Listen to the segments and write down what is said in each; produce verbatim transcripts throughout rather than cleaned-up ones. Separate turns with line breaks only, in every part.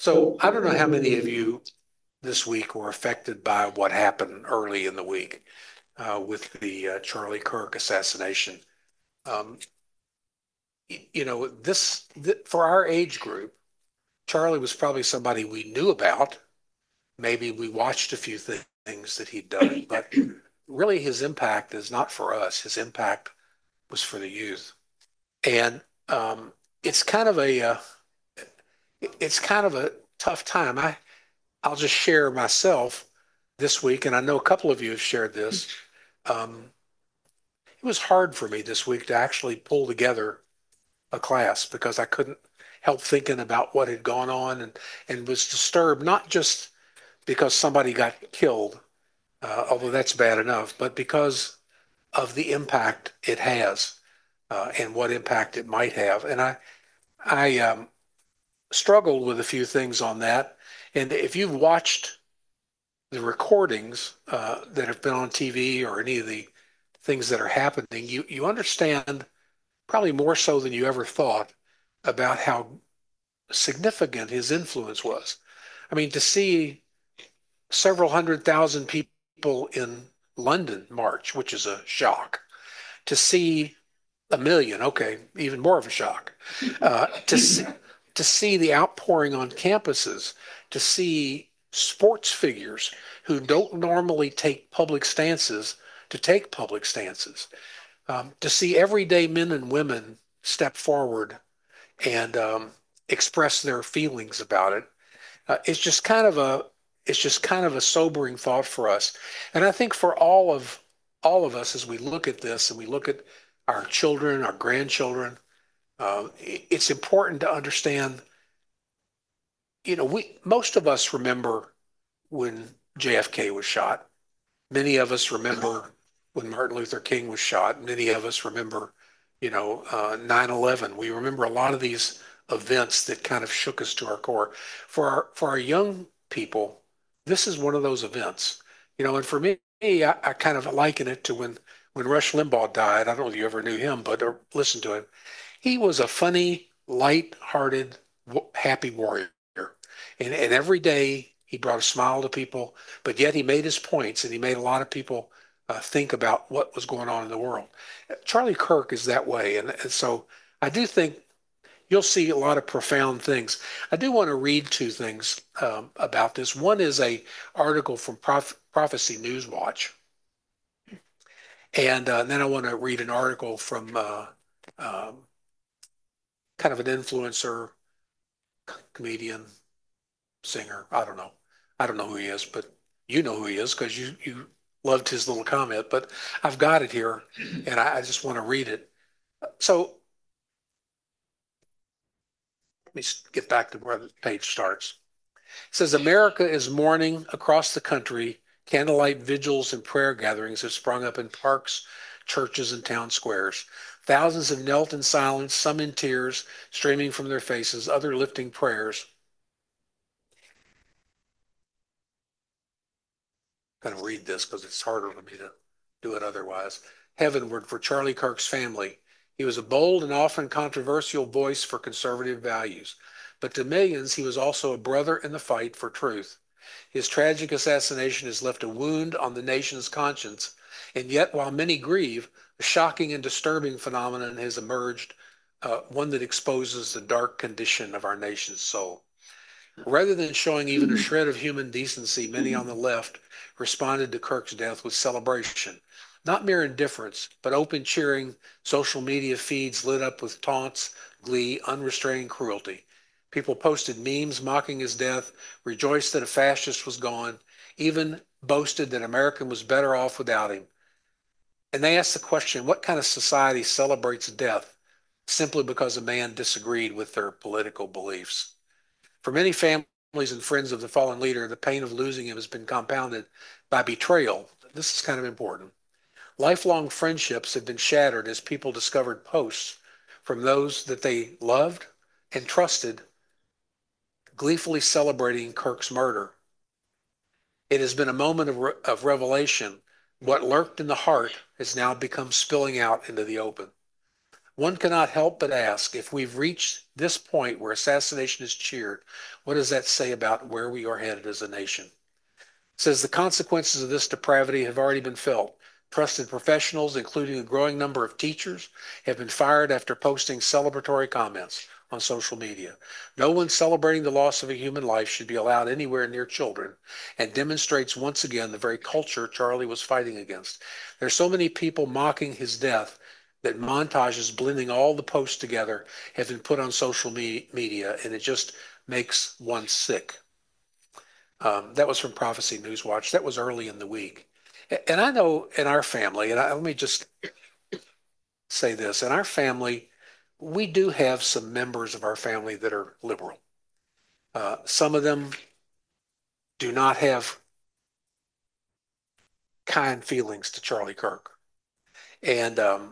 So I don't know how many of you this week were affected by what happened early in the week uh, with the uh, Charlie Kirk assassination. Um, you know, this th for our age group, Charlie was probably somebody we knew about. Maybe we watched a few th things that he'd done, but really his impact is not for us. His impact was for the youth, and um, it's kind of a uh, it's kind of a tough time. I I'll just share myself this week, and I know a couple of you have shared this. Um, it was hard for me this week to actually pull together a class because I couldn't help thinking about what had gone on and, and was disturbed, not just because somebody got killed, uh, although that's bad enough, but because of the impact it has uh, and what impact it might have. And I, I um, struggled with a few things on that. And if you've watched the recordings uh, that have been on T V or any of the things that are happening, you you understand probably more so than you ever thought about how significant his influence was. I mean, to see several hundred thousand people in London march, which is a shock. To see a million, okay, even more of a shock. Uh, to see, to see the outpouring on campuses, to see sports figures who don't normally take public stances to take public stances, um, to see everyday men and women step forward and um, express their feelings about it. Uh, it's just kind of a it's just kind of a sobering thought for us, and I think for all of all of us as we look at this and we look at our children, our grandchildren, uh, it's important to understand. You know, we most of us remember when J F K was shot. Many of us remember when Martin Luther King was shot. Many of us remember, you know, uh, nine eleven. We remember a lot of these events that kind of shook us to our core. For our, for our young people, this is one of those events, you know, and for me, I, I kind of liken it to when, when Rush Limbaugh died. I don't know if you ever knew him, but or listened to him. He was a funny, light-hearted, happy warrior. And, and every day he brought a smile to people, but yet he made his points and he made a lot of people uh, think about what was going on in the world. Charlie Kirk is that way. And, and so I do think you'll see a lot of profound things. I do want to read two things um, about this. One is a article from Proph- Prophecy News Watch. And uh, then I want to read an article from uh, um, kind of an influencer, comedian, singer. I don't know. I don't know who he is, but you know who he is because you you loved his little comment. But I've got it here, and I, I just want to read it. So let me get back to where the page starts. It says America is mourning across the country. Candlelight vigils and prayer gatherings have sprung up in parks, churches, and town squares. Thousands have knelt in silence, some in tears streaming from their faces, other lifting prayers. I'm going to read this because it's harder for me to do it otherwise. Heavenward for Charlie Kirk's family. He was a bold and often controversial voice for conservative values, but to millions, he was also a brother in the fight for truth. His tragic assassination has left a wound on the nation's conscience, and yet, while many grieve, a shocking and disturbing phenomenon has emerged, uh, one that exposes the dark condition of our nation's soul. Rather than showing even a shred of human decency, many on the left responded to Kirk's death with celebration. Not mere indifference, but open cheering, social media feeds lit up with taunts, glee, unrestrained cruelty. People posted memes mocking his death, rejoiced that a fascist was gone, even boasted that America was better off without him. And they asked the question, what kind of society celebrates death simply because a man disagreed with their political beliefs? For many families and friends of the fallen leader, the pain of losing him has been compounded by betrayal. This is kind of important. Lifelong friendships have been shattered as people discovered posts from those that they loved and trusted, gleefully celebrating Kirk's murder. It has been a moment of, re- of revelation. What lurked in the heart has now become spilling out into the open. One cannot help but ask, if we've reached this point where assassination is cheered, what does that say about where we are headed as a nation? It says the consequences of this depravity have already been felt. Trusted professionals, including a growing number of teachers, have been fired after posting celebratory comments on social media. No one celebrating the loss of a human life should be allowed anywhere near children, and demonstrates once again the very culture Charlie was fighting against. There's so many people mocking his death that montages blending all the posts together have been put on social me- media, and it just makes one sick. Um, that was from Prophecy Newswatch. That was early in the week. And I know in our family, and I, let me just say this, in our family, we do have some members of our family that are liberal. Uh, some of them do not have kind feelings to Charlie Kirk. And um,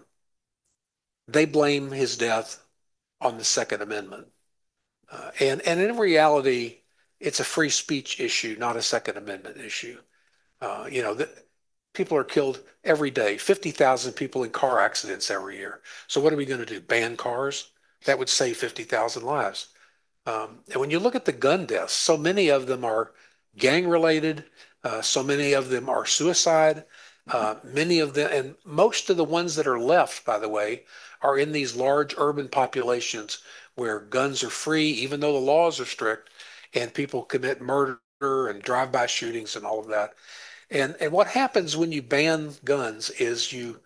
they blame his death on the Second Amendment. Uh, and, and in reality, it's a free speech issue, not a Second Amendment issue. Uh, you know, the, people are killed every day, fifty thousand people in car accidents every year. So what are we going to do? Ban cars? That would save fifty thousand lives. Um, and when you look at the gun deaths, so many of them are gang related. Uh, so many of them are suicide. Uh, many of them, and most of the ones that are left, by the way, are in these large urban populations where guns are free, even though the laws are strict, and people commit murder and drive-by shootings and all of that. And and what happens when you ban guns is you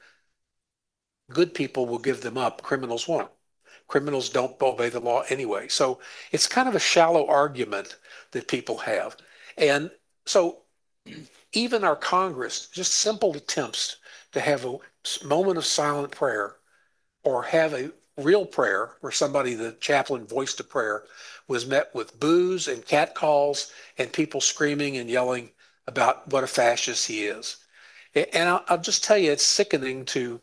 good people will give them up, criminals won't. Criminals don't obey the law anyway. So it's kind of a shallow argument that people have. And so even our Congress, just simple attempts to have a moment of silent prayer or have a real prayer where somebody, the chaplain, voiced a prayer, was met with boos and catcalls and people screaming and yelling about what a fascist he is. And I'll, I'll just tell you, it's sickening to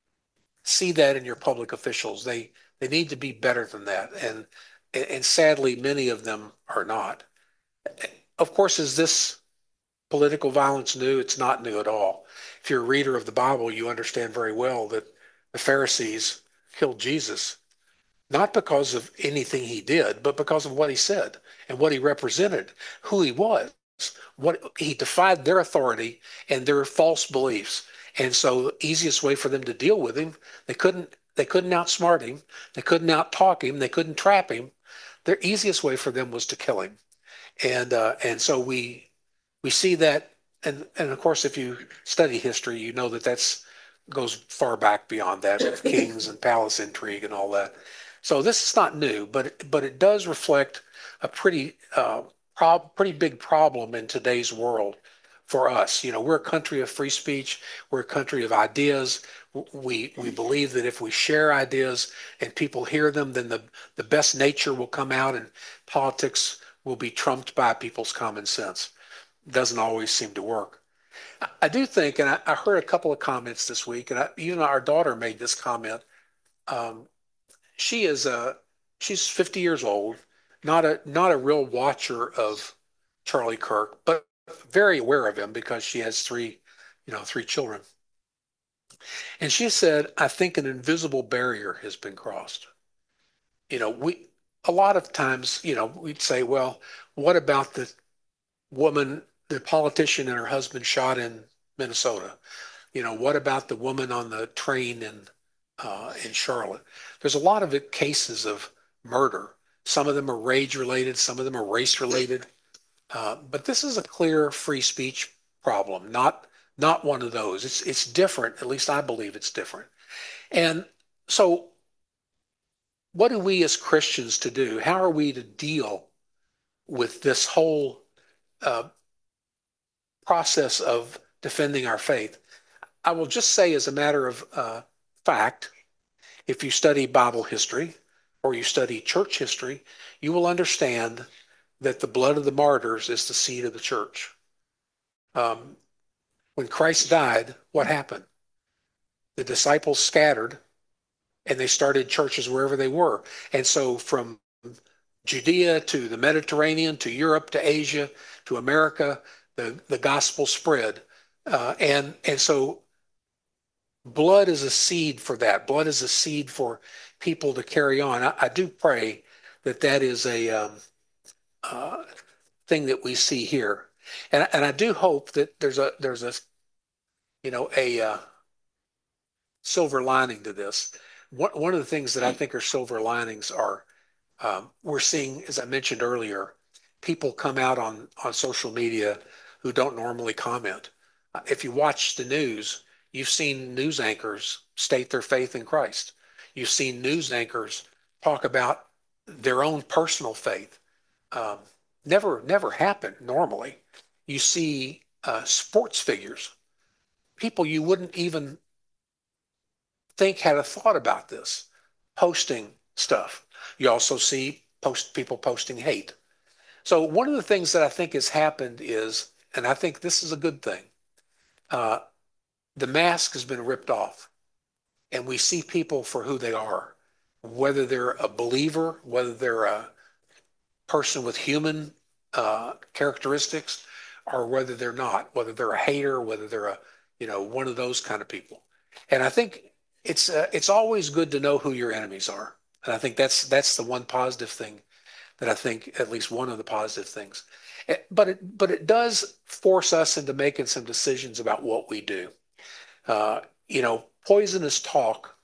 see that in your public officials. They they need to be better than that, and and sadly, many of them are not. Of course, is this political violence new? It's not new at all. If you're a reader of the Bible, you understand very well that the Pharisees killed Jesus not because of anything he did, but because of what he said and what he represented, who he was, what he defied their authority and their false beliefs. And so the easiest way for them to deal with him, they couldn't they couldn't outsmart him, they couldn't outtalk him, they couldn't trap him. Their easiest way for them was to kill him. And uh, and so we we see that, and and of course, if you study history, you know that that's goes far back beyond that with kings and palace intrigue and all that. So this is not new, but but it does reflect a pretty uh, prob pretty big problem in today's world for us. You know, we're a country of free speech. We're a country of ideas. We we believe that if we share ideas and people hear them, then the the best nature will come out, and politics will be trumped by people's common sense. Doesn't always seem to work. I do think, and I, I heard a couple of comments this week, and I, even our daughter made this comment. Um, she is a she's fifty years old, not a not a real watcher of Charlie Kirk, but very aware of him because she has three, you know, three children. And she said, I think an invisible barrier has been crossed. You know, we a lot of times, you know, we'd say, well, what about the woman, the politician and her husband shot in Minnesota? You know, what about the woman on the train in uh, in Charlotte? There's a lot of it, cases of murder. Some of them are rage related, some of them are race related. Uh, but this is a clear free speech problem, not not one of those. It's it's different. At least I believe it's different. And so, what do we as Christians to do? How are we to deal with this whole uh, process of defending our faith? I will just say, as a matter of uh, fact, if you study Bible history or you study church history, you will understand that the blood of the martyrs is the seed of the church. Um, when Christ died, what happened? The disciples scattered and they started churches wherever they were. And so from Judea to the Mediterranean to Europe to Asia to America, the, the gospel spread. Uh, and, and so blood is a seed for that. Blood is a seed for people to carry on. I, I do pray that that is a um, uh, thing that we see here, and and I do hope that there's a there's a you know a uh, silver lining to this. One one of the things that I think are silver linings are um, we're seeing, as I mentioned earlier, people come out on on social media who don't normally comment. Uh, If you watch the news, you've seen news anchors state their faith in Christ. You've seen news anchors talk about their own personal faith. Um, never, never happened normally. You see uh, sports figures, people you wouldn't even think had a thought about this, posting stuff. You also see post people posting hate. So one of the things that I think has happened is, and I think this is a good thing, uh, the mask has been ripped off, and we see people for who they are, whether they're a believer, whether they're a person with human uh, characteristics, or whether they're not, whether they're a hater, whether they're a, you know, one of those kind of people. And I think it's uh, it's always good to know who your enemies are. And I think that's that's the one positive thing that I think, at least one of the positive things. Eh, But it but it does force us into making some decisions about what we do. Uh, you know, poisonous talk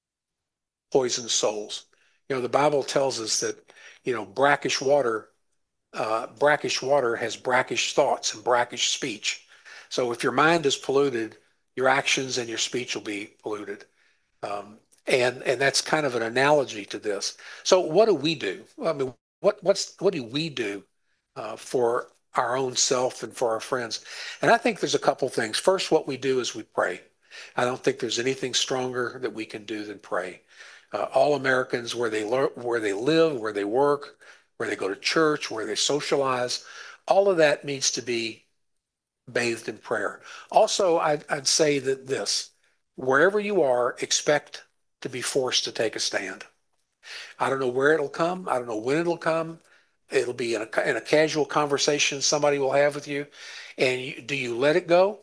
poisons souls. You know, the Bible tells us that, you know, brackish water uh, brackish water has brackish thoughts and brackish speech. So if your mind is polluted, your actions and your speech will be polluted. Um, and and that's kind of an analogy to this. So what do we do? I mean, what what's what do we do uh, for our own self and for our friends? And I think there's a couple things. First, what we do is we pray. I don't think there's anything stronger that we can do than pray. Uh, all Americans, where they lear- where they live, where they work, where they go to church, where they socialize, all of that needs to be bathed in prayer. Also, I'd, I'd say that this, wherever you are, expect to be forced to take a stand. I don't know where it'll come. I don't know when it'll come. It'll be in a, in a casual conversation somebody will have with you. And you, do you let it go?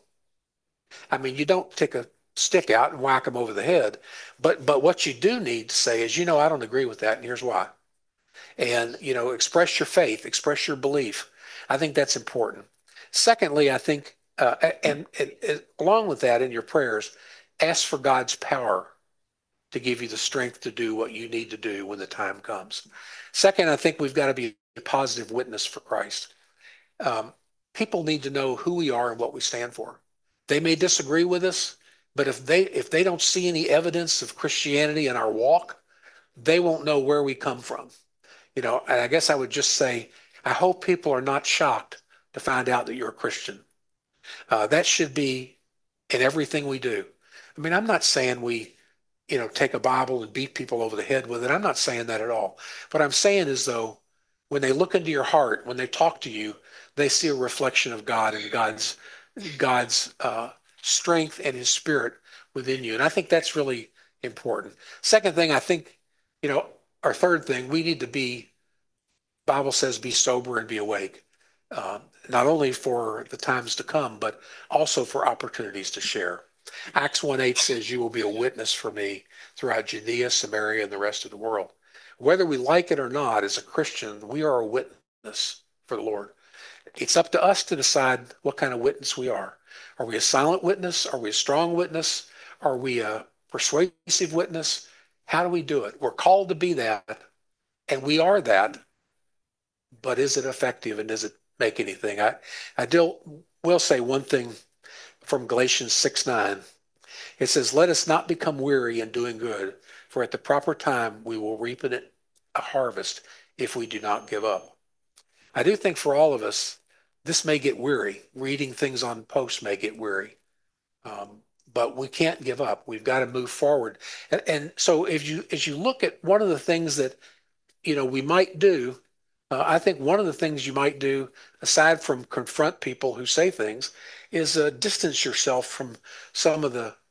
I mean, you don't take a stick out and whack them over the head. But but what you do need to say is, you know, I don't agree with that, and here's why. And, you know, express your faith, express your belief. I think that's important. Secondly, I think, uh, and, and, and along with that, in your prayers, ask for God's power to give you the strength to do what you need to do when the time comes. Second, I think we've got to be a positive witness for Christ. Um, People need to know who we are and what we stand for. They may disagree with us, but if they if they don't see any evidence of Christianity in our walk, they won't know where we come from. You know, and I guess I would just say, I hope people are not shocked to find out that you're a Christian. Uh, that should be in everything we do. I mean, I'm not saying we, you know, take a Bible and beat people over the head with it. I'm not saying that at all. What I'm saying is, though, when they look into your heart, when they talk to you, they see a reflection of God and God's God's uh, strength and His Spirit within you. And I think that's really important. Second thing, I think, you know, our third thing, we need to be Bible says, be sober and be awake, uh, not only for the times to come, but also for opportunities to share. Acts one eight says, you will be a witness for me throughout Judea, Samaria, and the rest of the world. Whether we like it or not, as a Christian, we are a witness for the Lord. It's up to us to decide what kind of witness we are. Are we a silent witness? Are we a strong witness? Are we a persuasive witness? How do we do it? We're called to be that, and we are that, but is it effective and does it make anything? I, I do, will say one thing from Galatians six nine. It says, let us not become weary in doing good, for at the proper time we will reap in it a harvest if we do not give up. I do think for all of us, this may get weary. Reading things on posts may get weary. Um, but we can't give up. We've got to move forward. And, and so if you as you look at one of the things that you know we might do, uh, I think one of the things you might do, aside from confront people who say things, is uh, distance yourself from some of the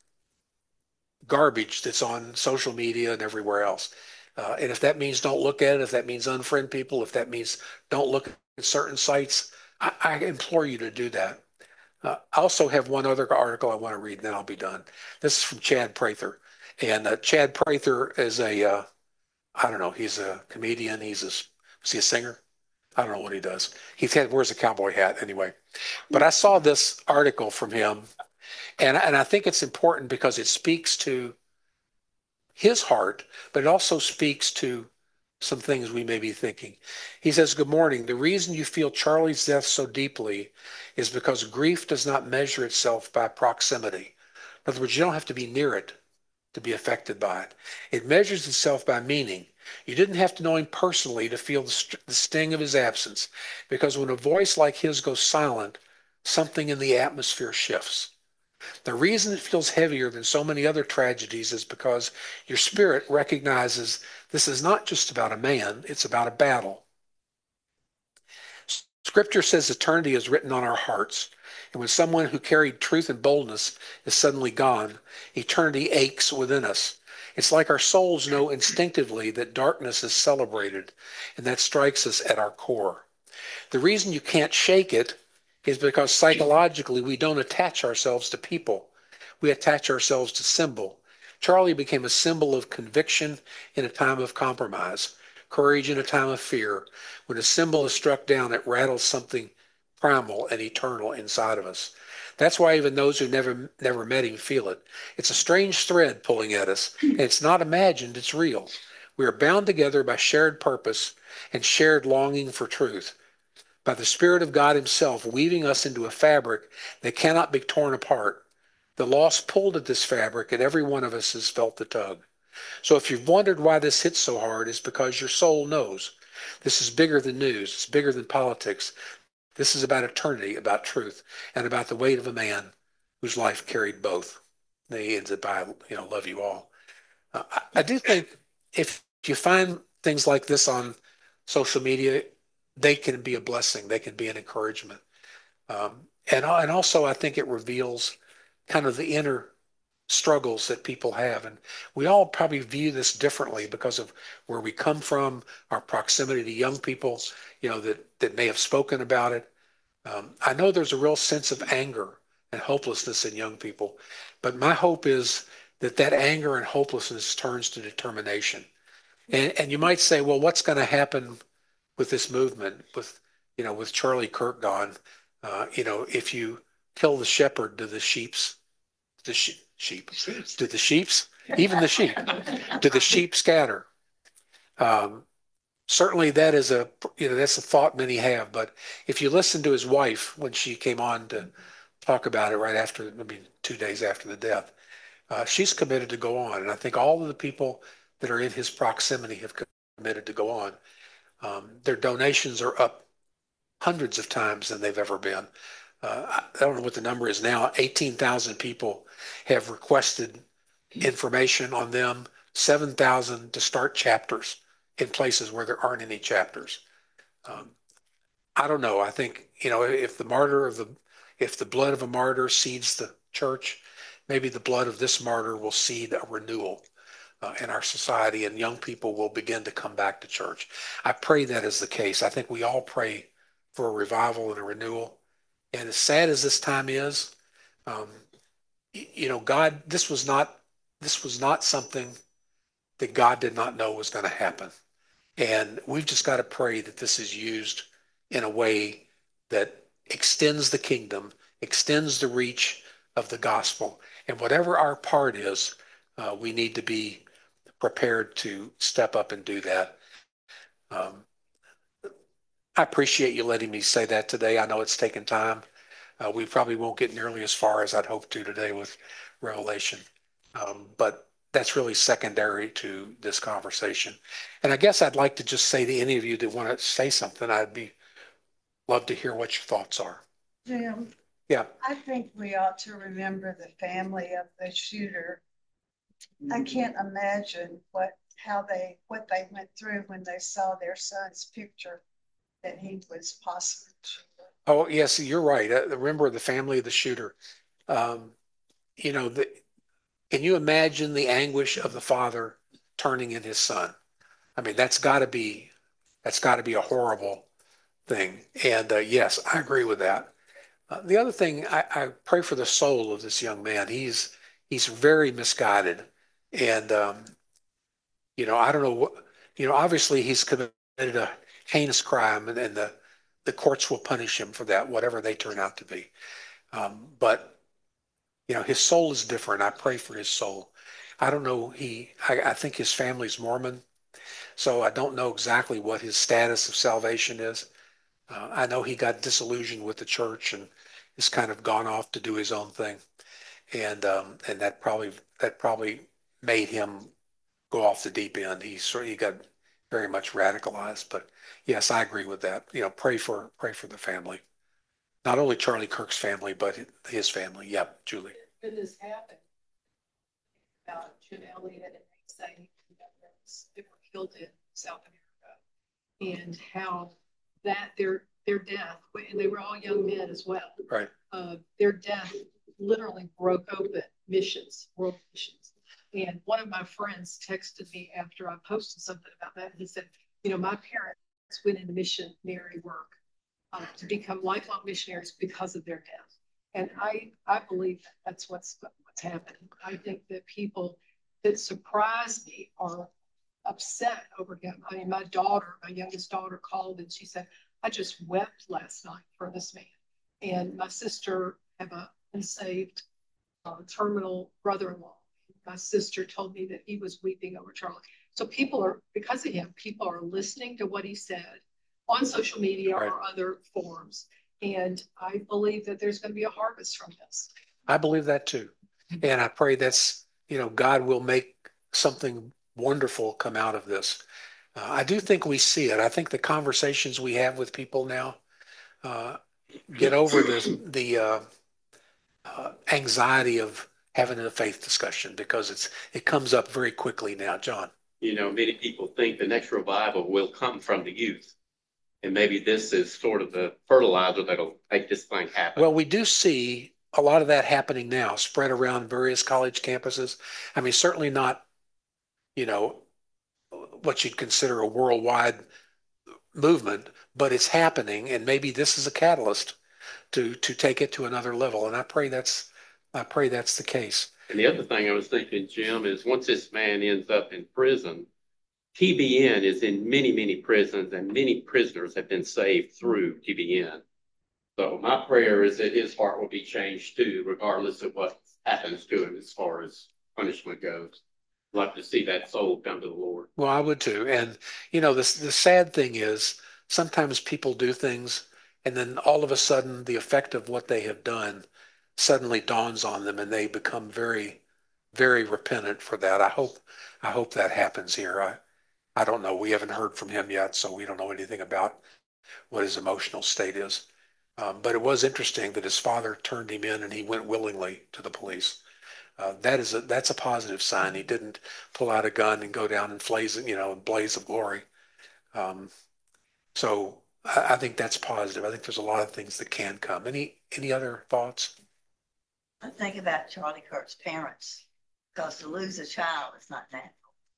garbage that's on social media and everywhere else. Uh, and if that means don't look at it, if that means unfriend people, if that means don't look at certain sites, I, I implore you to do that. Uh, I also have one other article I want to read, and then I'll be done. This is from Chad Prather. And uh, Chad Prather is a, uh, I don't know, he's a comedian. He's a, is he a singer? I don't know what he does. He's had, wears a cowboy hat anyway. But I saw this article from him, and, and I think it's important because it speaks to his heart, but it also speaks to some things we may be thinking. He says, "Good morning. The reason you feel Charlie's death so deeply is because grief does not measure itself by proximity. In other words, you don't have to be near it to be affected by it. It measures itself by meaning. You didn't have to know him personally to feel the, st- the sting of his absence, because when a voice like his goes silent, something in the atmosphere shifts. The reason it feels heavier than so many other tragedies is because your spirit recognizes this is not just about a man, it's about a battle. Scripture says eternity is written on our hearts. And when someone who carried truth and boldness is suddenly gone, eternity aches within us. It's like our souls know instinctively that darkness is celebrated, and that strikes us at our core. The reason you can't shake it is because psychologically we don't attach ourselves to people. We attach ourselves to symbol. Charlie became a symbol of conviction in a time of compromise, courage in a time of fear. When a symbol is struck down, it rattles something primal and eternal inside of us. That's why even those who never never met him feel it. It's a strange thread pulling at us, and it's not imagined, it's real. We are bound together by shared purpose and shared longing for truth, by the Spirit of God Himself weaving us into a fabric that cannot be torn apart. The loss pulled at this fabric, and every one of us has felt the tug. So if you've wondered why this hits so hard, it's because your soul knows. This is bigger than news. It's bigger than politics. This is about eternity, about truth, and about the weight of a man whose life carried both. And he ends it by, you know, love you all. Uh, I, I do think if you find things like this on social media, they can be a blessing. They can be an encouragement. Um, and, and also, I think it reveals kind of the inner struggles that people have. And we all probably view this differently because of where we come from, our proximity to young people, you know, that, that may have spoken about it. Um, I know there's a real sense of anger and hopelessness in young people, but my hope is that that anger and hopelessness turns to determination. And, and you might say, well, what's going to happen with this movement, with, you know, with Charlie Kirk gone? Uh, you know, if you kill the shepherd, do the sheep's, the she, sheep, do the sheep's, even the sheep, do the sheep scatter? Um, certainly that is a, you know, that's a thought many have. But if you listen to his wife when she came on to talk about it right after, I mean, two days after the death, uh, she's committed to go on. And I think all of the people that are in his proximity have committed to go on. Um, their donations are up hundreds of times than they've ever been. Uh, I don't know what the number is now. eighteen thousand people have requested information on them, seven thousand to start chapters in places where there aren't any chapters. Um, I don't know. I think, you know, if the martyr of the, if the blood of a martyr seeds the church, maybe the blood of this martyr will seed a renewal uh, in our society, and young people will begin to come back to church. I pray that is the case. I think we all pray for a revival and a renewal. And as sad as this time is, um, you know, God, this was not, this was not something that God did not know was going to happen. And we've just got to pray that this is used in a way that extends the kingdom, extends the reach of the gospel. And whatever our part is, uh, we need to be prepared to step up and do that. Um, I appreciate you letting me say that today. I know it's taken time. Uh, we probably won't get nearly as far as I'd hoped to today with Revelation. Um, but that's really secondary to this conversation. And I guess I'd like to just say to any of you that want to say something, I'd be love to hear what your thoughts are.
Jim,
Yeah.
I think we ought to remember the family of the shooter. I can't imagine what how they what they went through when they saw their son's picture that he was possibly shooter.
Oh, yes, you're right. Uh, remember the family of the shooter. Um, you know, the, can you imagine the anguish of the father turning in his son? I mean, that's got to be that's got to be a horrible thing. And uh, yes, I agree with that. Uh, the other thing, I, I pray for the soul of this young man. He's he's very misguided, and um, you know, I don't know what, you know, obviously he's committed a heinous crime, and, and the the courts will punish him for that, whatever they turn out to be. Um, but you know, his soul is different. I pray for his soul. I don't know. He, I, I think his family's Mormon, so I don't know exactly what his status of salvation is. Uh, I know he got disillusioned with the church and has kind of gone off to do his own thing, and um, and that probably that probably made him go off the deep end. He sort he got very much radicalized. But yes, I agree with that. You know, pray for pray for the family, not only Charlie Kirk's family, but his family. Yep, Julie.
When this happened, about Jim Elliott and Nate Sainey, they were killed in South America, and how that their their death, and they were all young men as well.
Right.
Uh, their death literally broke open missions, world missions. And one of my friends texted me after I posted something about that. He said, you know, my parents went into missionary work uh, to become lifelong missionaries because of their death. And I, I believe that's what's what's happening. I think that people that surprise me are upset over him. I mean, my daughter, my youngest daughter, called and she said, I just wept last night for this man. And my sister have a unsaved uh, terminal brother-in-law. My sister told me that he was weeping over Charlie. So people are, because of him, people are listening to what he said on social media right. or other forums. And I believe that there's going to be a harvest from this.
I believe that too. And I pray that's, you know, God will make something wonderful come out of this. Uh, I do think we see it. I think the conversations we have with people now uh, get over the, the uh, uh, anxiety of having a faith discussion because it's it comes up very quickly now, John.
You know, many people think the next revival will come from the youth. And maybe this is sort of the fertilizer that'll make this thing happen.
Well, we do see a lot of that happening now, spread around various college campuses. I mean, certainly not, you know, what you'd consider a worldwide movement, but it's happening, and maybe this is a catalyst to to take it to another level. And I pray that's I pray that's the case.
And the other thing I was thinking, Jim, is once this man ends up in prison, T B N is in many, many prisons, and many prisoners have been saved through T B N. So my prayer is that his heart will be changed too, regardless of what happens to him as far as punishment goes. I'd love to see that soul come to the Lord.
Well, I would too. And, you know, the, the sad thing is sometimes people do things and then all of a sudden the effect of what they have done suddenly dawns on them and they become very, very repentant for that. I hope, I hope that happens here. I, I don't know. We haven't heard from him yet, so we don't know anything about what his emotional state is. Um, but it was interesting that his father turned him in and he went willingly to the police. Uh, that is a, that's a positive sign. He didn't pull out a gun and go down and blaze, you know, blaze of glory. Um, so I, I think that's positive. I think there's a lot of things that can come. Any any other thoughts?
I think about Charlie Kirk's parents, because to lose a child is not natural.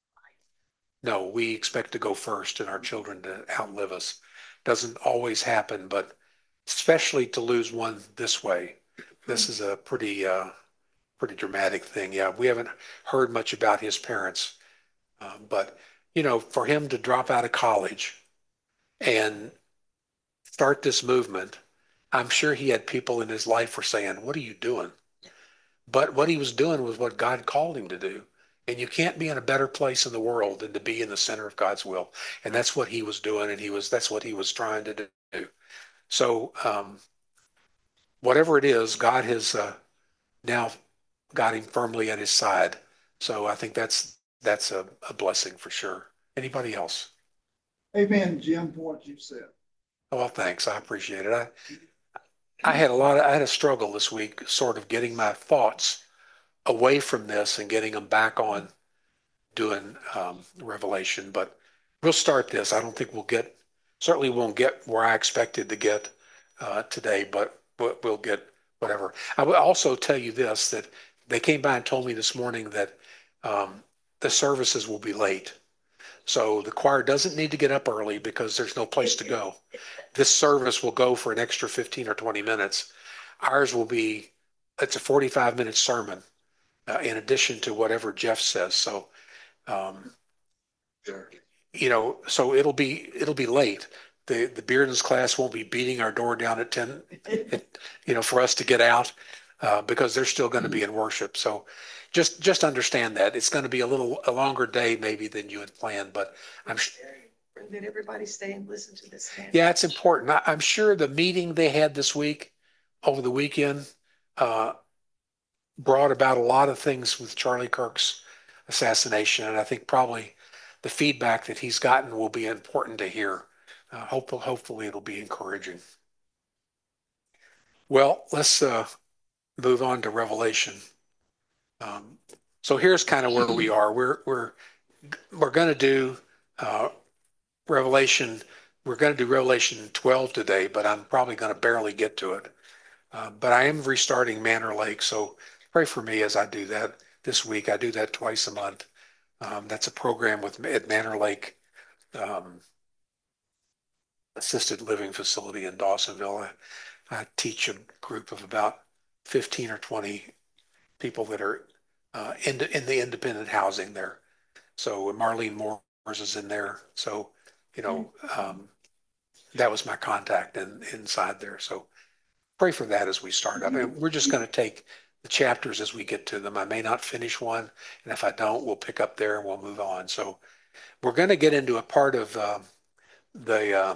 No, we expect to go first and our children to outlive us. Doesn't always happen, but especially to lose one this way. This is a pretty, uh, pretty dramatic thing. Yeah, we haven't heard much about his parents, uh, but you know, for him to drop out of college and start this movement, I'm sure he had people in his life were saying, "What are you doing?" But what he was doing was what God called him to do. And you can't be in a better place in the world than to be in the center of God's will. And that's what he was doing. And he was, that's what he was trying to do. So um, whatever it is, God has uh, now got him firmly at his side. So I think that's, that's a, a blessing for sure. Anybody else?
Amen, Jim, for what you said.
Oh, well, thanks. I appreciate it. I, I had a lot of, I had a struggle this week, sort of getting my thoughts away from this and getting them back on doing um, Revelation. But we'll start this. I don't think we'll get, certainly won't get where I expected to get uh, today, but we'll get whatever. I will also tell you this, that they came by and told me this morning that um, the services will be late. So the choir doesn't need to get up early because there's no place to go. This service will go for an extra fifteen or twenty minutes. Ours will be, it's a forty-five minute sermon uh, in addition to whatever Jeff says. So, um, you know, so it'll be, it'll be late. The, the Bearden's class won't be beating our door down at ten, it, you know, for us to get out uh, because they're still going to be in worship. So just, just understand that it's going to be a little, a longer day maybe than you had planned, but I'm sure.
Did everybody stay and listen to this?
Yeah, it's important. I, I'm sure the meeting they had this week over the weekend uh, brought about a lot of things with Charlie Kirk's assassination. And I think probably the feedback that he's gotten will be important to hear. Uh, hope, hopefully it'll be encouraging. Well, let's uh, move on to Revelation. Um, so here's kind of where we are. We're we're we're going to do uh, Revelation. We're going to do Revelation twelve today, but I'm probably going to barely get to it. Uh, but I am restarting Manor Lake, so pray for me as I do that this week. I do that twice a month. Um, that's a program with at Manor Lake um, Assisted Living Facility in Dawsonville. I, I teach a group of about fifteen or twenty people that are uh, in, in the independent housing there. So Marlene Moores is in there. So, you know, um, that was my contact in, inside there. So pray for that as we start. I mean, we're just going to take the chapters as we get to them. I may not finish one, and if I don't, we'll pick up there and we'll move on. So we're going to get into a part of uh, the, uh,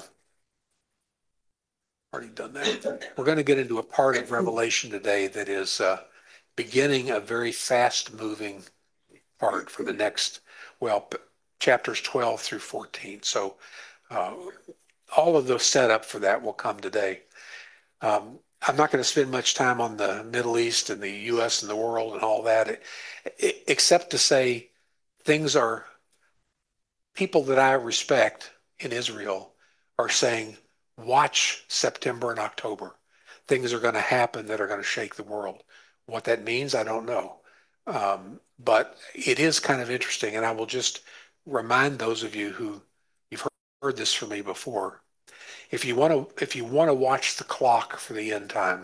already done that. We're going to get into a part of Revelation today that is uh, beginning a very fast moving part for the next, well, chapters twelve through fourteen. So uh, all of the setup for that will come today. Um, I'm not going to spend much time on the Middle East and the U S and the world and all that, except to say things are, people that I respect in Israel are saying, watch September and October. Things are going to happen that are going to shake the world. What that means, I don't know. Um, but it is kind of interesting. And I will just remind those of you who you've heard this from me before. If you want to, if you want to watch the clock for the end time,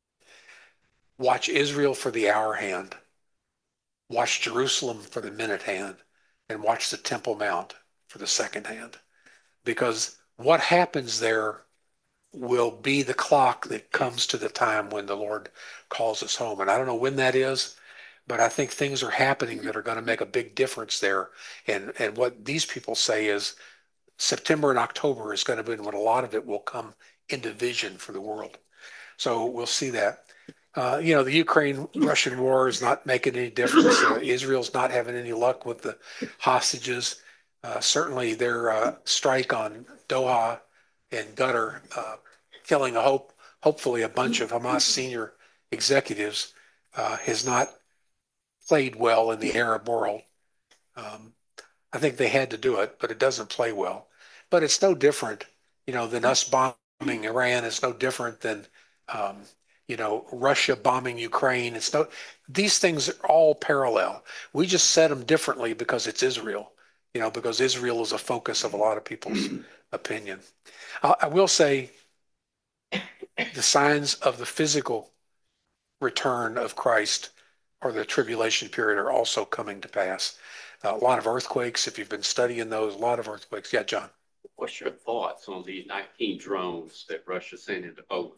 watch Israel for the hour hand, watch Jerusalem for the minute hand, and watch the Temple Mount for the second hand. Because what happens there will be the clock that comes to the time when the Lord calls us home. And I don't know when that is, but I think things are happening that are going to make a big difference there. And, and what these people say is September and October is going to be when a lot of it will come into vision for the world. So we'll see that. Uh, you know, the Ukraine-Russian war is not making any difference. Uh, Israel's not having any luck with the hostages. Uh, certainly their uh, strike on Doha and Qatar, uh, killing a hope, hopefully a bunch of Hamas senior executives, uh, has not played well in the Arab world. Um, I think they had to do it, but it doesn't play well. But it's no different, you know, than us bombing Iran. It's no different than, um, you know, Russia bombing Ukraine. It's no, these things are all parallel. We just set them differently because it's Israel, you know, because Israel is a focus of a lot of people's opinion. I, I will say the signs of the physical return of Christ or the tribulation period are also coming to pass. Uh, a lot of earthquakes, if you've been studying those, a lot of earthquakes. Yeah, John.
What's your thoughts on these nineteen drones that Russia sent into Poland?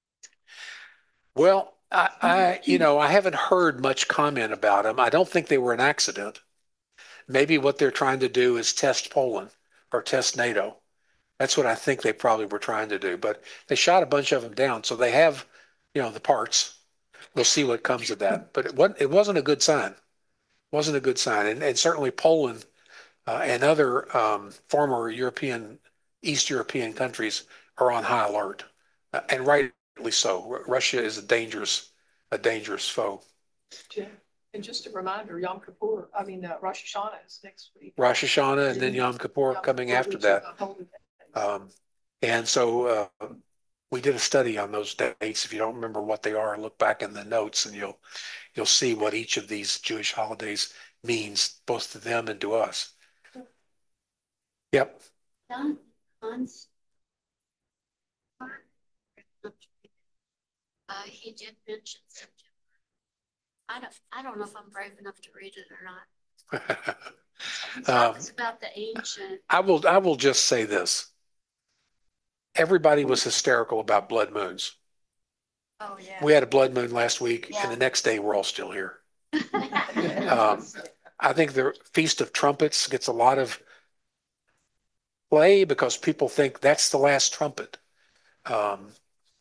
Well, I, I, you know, I haven't heard much comment about them. I don't think they were an accident. Maybe what they're trying to do is test Poland or test NATO. That's what I think they probably were trying to do. But they shot a bunch of them down, so they have, you know, the parts. We'll see what comes of that. But it wasn't, it wasn't a good sign. It wasn't a good sign. And, and certainly Poland uh, and other um, former European, East European countries are on high alert, uh, and rightly so. R- Russia is a dangerous, a dangerous foe.
Yeah. And just a reminder, Yom Kippur, I mean, uh, Rosh Hashanah is next week.
Rosh Hashanah and then Yom Kippur
Yom
coming
Kippur,
after
which is
that.
a holy day.
Um, and so uh, we did a study on those dates. If you don't remember what they are, look back in the notes and you'll you'll see what each of these Jewish holidays means, both to them and to us. Yep.
Uh, he did mention September. I don't, I don't know if I'm brave enough to read it or not. It
Um,
talks about the ancient.
I will, I will just say this. Everybody was hysterical about blood moons.
Oh, yeah.
We had a blood moon last week,
Yeah.
and the next day we're all still here. Um, I think the Feast of Trumpets gets a lot of play because people think that's the last trumpet. Um,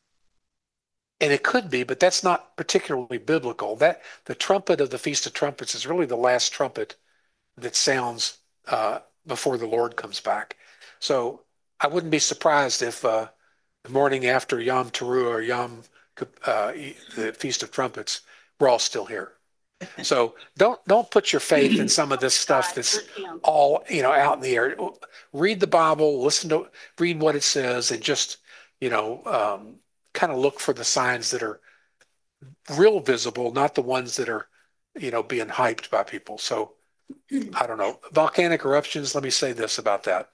and it could be, but that's not particularly biblical. That the trumpet of the Feast of Trumpets is really the last trumpet that sounds uh, before the Lord comes back. So I wouldn't be surprised if uh, the morning after Yom Teruah or Yom uh, the Feast of Trumpets, we're all still here. So don't don't put your faith in some of this stuff that's all, you know, out in the air. Read the Bible, listen to read what it says, and just, you know, um, kind of look for the signs that are real visible, not the ones that are, you know, being hyped by people. So I don't know. Volcanic eruptions, let me say this about that.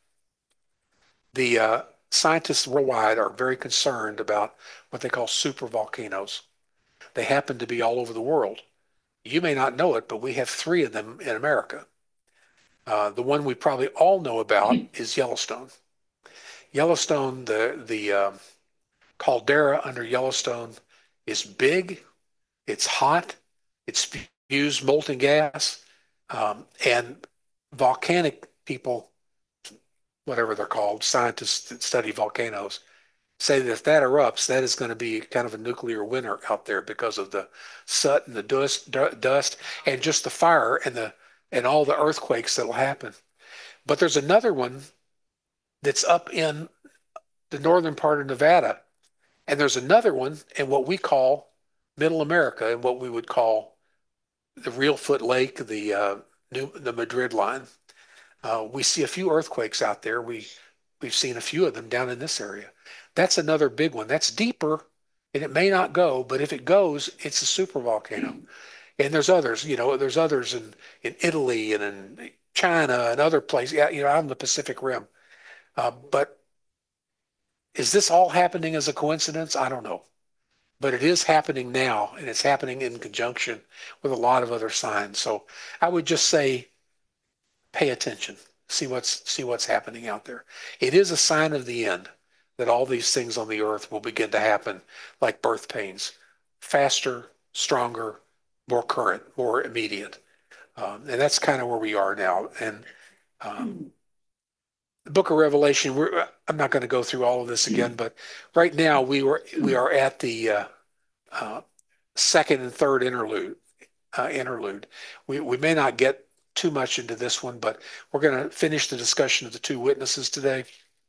The uh, scientists worldwide are very concerned about what they call super volcanoes. They happen to be all over the world. You may not know it, but we have three of them in America. Uh, the one we probably all know about is Yellowstone. Yellowstone, the the uh, caldera under Yellowstone is big, it's hot, it spews molten gas, um, and volcanic people, whatever they're called, scientists that study volcanoes, say that if that erupts, that is going to be kind of a nuclear winter out there because of the soot and the dust, dust, and just the fire and the and all the earthquakes that'll happen. But there's another one that's up in the northern part of Nevada, and there's another one in what we call Middle America, and what we would call the Real Foot Lake, the uh, New, the Madrid line. Uh, we see a few earthquakes out there. We we've seen a few of them down in this area. That's another big one. That's deeper, and it may not go, but if it goes, it's a super volcano. And there's others, you know, there's others in in Italy and in China and other places, yeah, you know, out in the Pacific Rim. Uh, but is this all happening as a coincidence? I don't know. But it is happening now, and it's happening in conjunction with a lot of other signs. So I would just say, pay attention, see what's see what's happening out there. It is a sign of the end that all these things on the earth will begin to happen like birth pains, faster, stronger, more current, more immediate. Um, and that's kind of where we are now. And um, the book of Revelation, we're, I'm not going to go through all of this again, but right now we were we are at the uh, uh, second and third interlude. Uh, interlude. We we may not get too much into this one, but we're going to finish the discussion of the two witnesses today,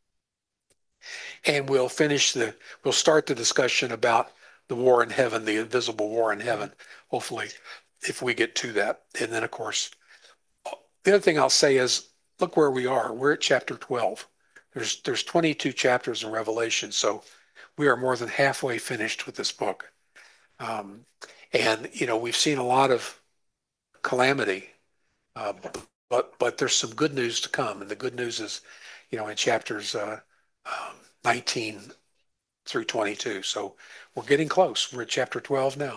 and we'll finish the we'll start the discussion about the war in heaven, the invisible war in heaven. Hopefully, if we get to that, and then of course, the other thing I'll say is, look where we are. We're at chapter twelve. There's there's twenty-two chapters in Revelation, so we are more than halfway finished with this book. Um, and you know, we've seen a lot of calamity, uh, but but there's some good news to come, and the good news is, you know, in chapters uh, um, nineteen through twenty-two. So we're getting close. We're at chapter twelve now.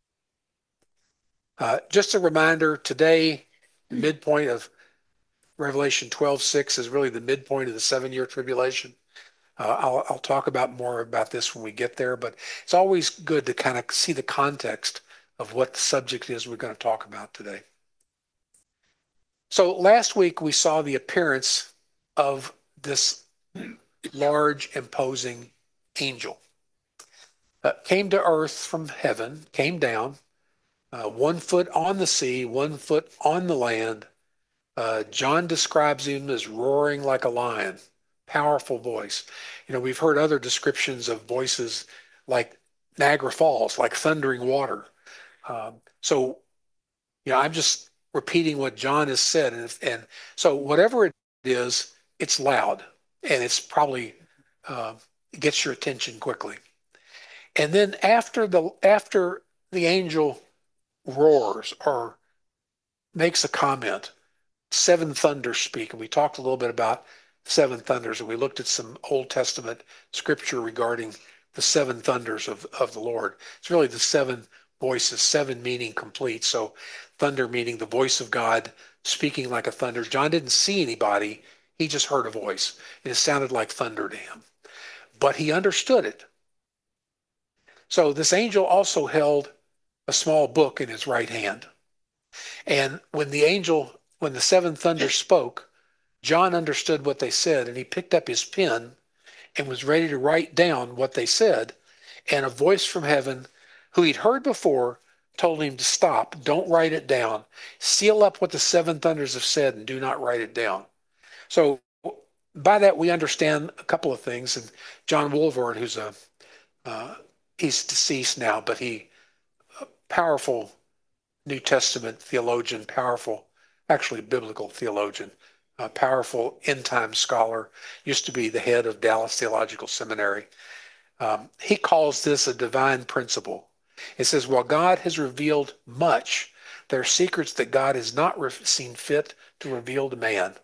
Uh, just a reminder, today, the midpoint of Revelation twelve six is really the midpoint of the seven-year tribulation. Uh, I'll, I'll talk about more about this when we get there, but it's always good to kind of see the context of what the subject is we're going to talk about today. So last week we saw the appearance of this large, imposing angel. Uh, came to earth from heaven, came down, uh, one foot on the sea, one foot on the land. Uh, John describes him as roaring like a lion, powerful voice. You know, we've heard other descriptions of voices like Niagara Falls, like thundering water. Um, so, you know, I'm just repeating what John has said. And, and so whatever it is, it's loud, and it's probably uh, gets your attention quickly. And then after the after the angel roars or makes a comment, seven thunders speak. And we talked a little bit about seven thunders, and we looked at some Old Testament scripture regarding the seven thunders of, of the Lord. It's really the seven voices, seven meaning complete. So thunder meaning the voice of God speaking like a thunder. John didn't see anybody. He just heard a voice. And it sounded like thunder to him. But he understood it. So this angel also held a small book in his right hand. And when the angel, when the seven thunders spoke, John understood what they said, and he picked up his pen and was ready to write down what they said. And a voice from heaven, who he'd heard before, told him to stop. Don't write it down. Seal up what the seven thunders have said and do not write it down. So by that, we understand a couple of things. And John Wolvern, who's a, uh, he's deceased now, but he, a powerful New Testament theologian, powerful, actually biblical theologian, a powerful end-time scholar, used to be the head of Dallas Theological Seminary. Um, he calls this a divine principle. It says, while God has revealed much, there are secrets that God has not re- seen fit to reveal to man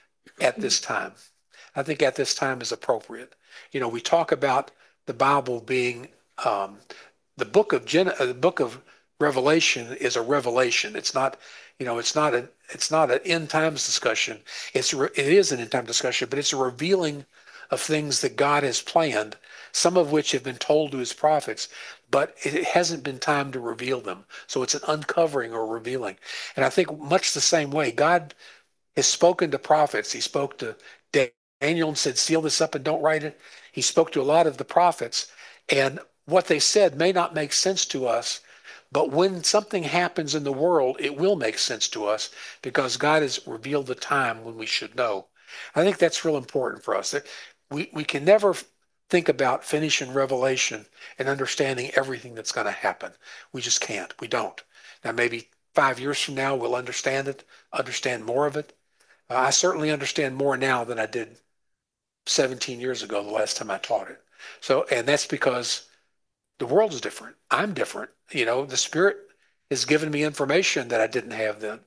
at this time. I think at this time is appropriate. You know, we talk about the Bible being um, the book of Gen- uh, the book of Revelation is a revelation. It's not, you know, it's not a, it's not an end times discussion. It's re- it is an end time discussion, but it's a revealing of things that God has planned, some of which have been told to his prophets, but it hasn't been time to reveal them. So it's an uncovering or revealing. And I think much the same way, God has spoken to prophets. He spoke to Daniel and said, seal this up and don't write it. He spoke to a lot of the prophets, and what they said may not make sense to us, but when something happens in the world, it will make sense to us because God has revealed the time when we should know. I think that's real important for us. We, we can never think about finishing Revelation and understanding everything that's going to happen. We just can't. We don't. Now, maybe five years from now, we'll understand it, understand more of it. Uh, I certainly understand more now than I did seventeen years ago, the last time I taught it. So, and that's because the world is different. I'm different. You know, the Spirit has given me information that I didn't have then.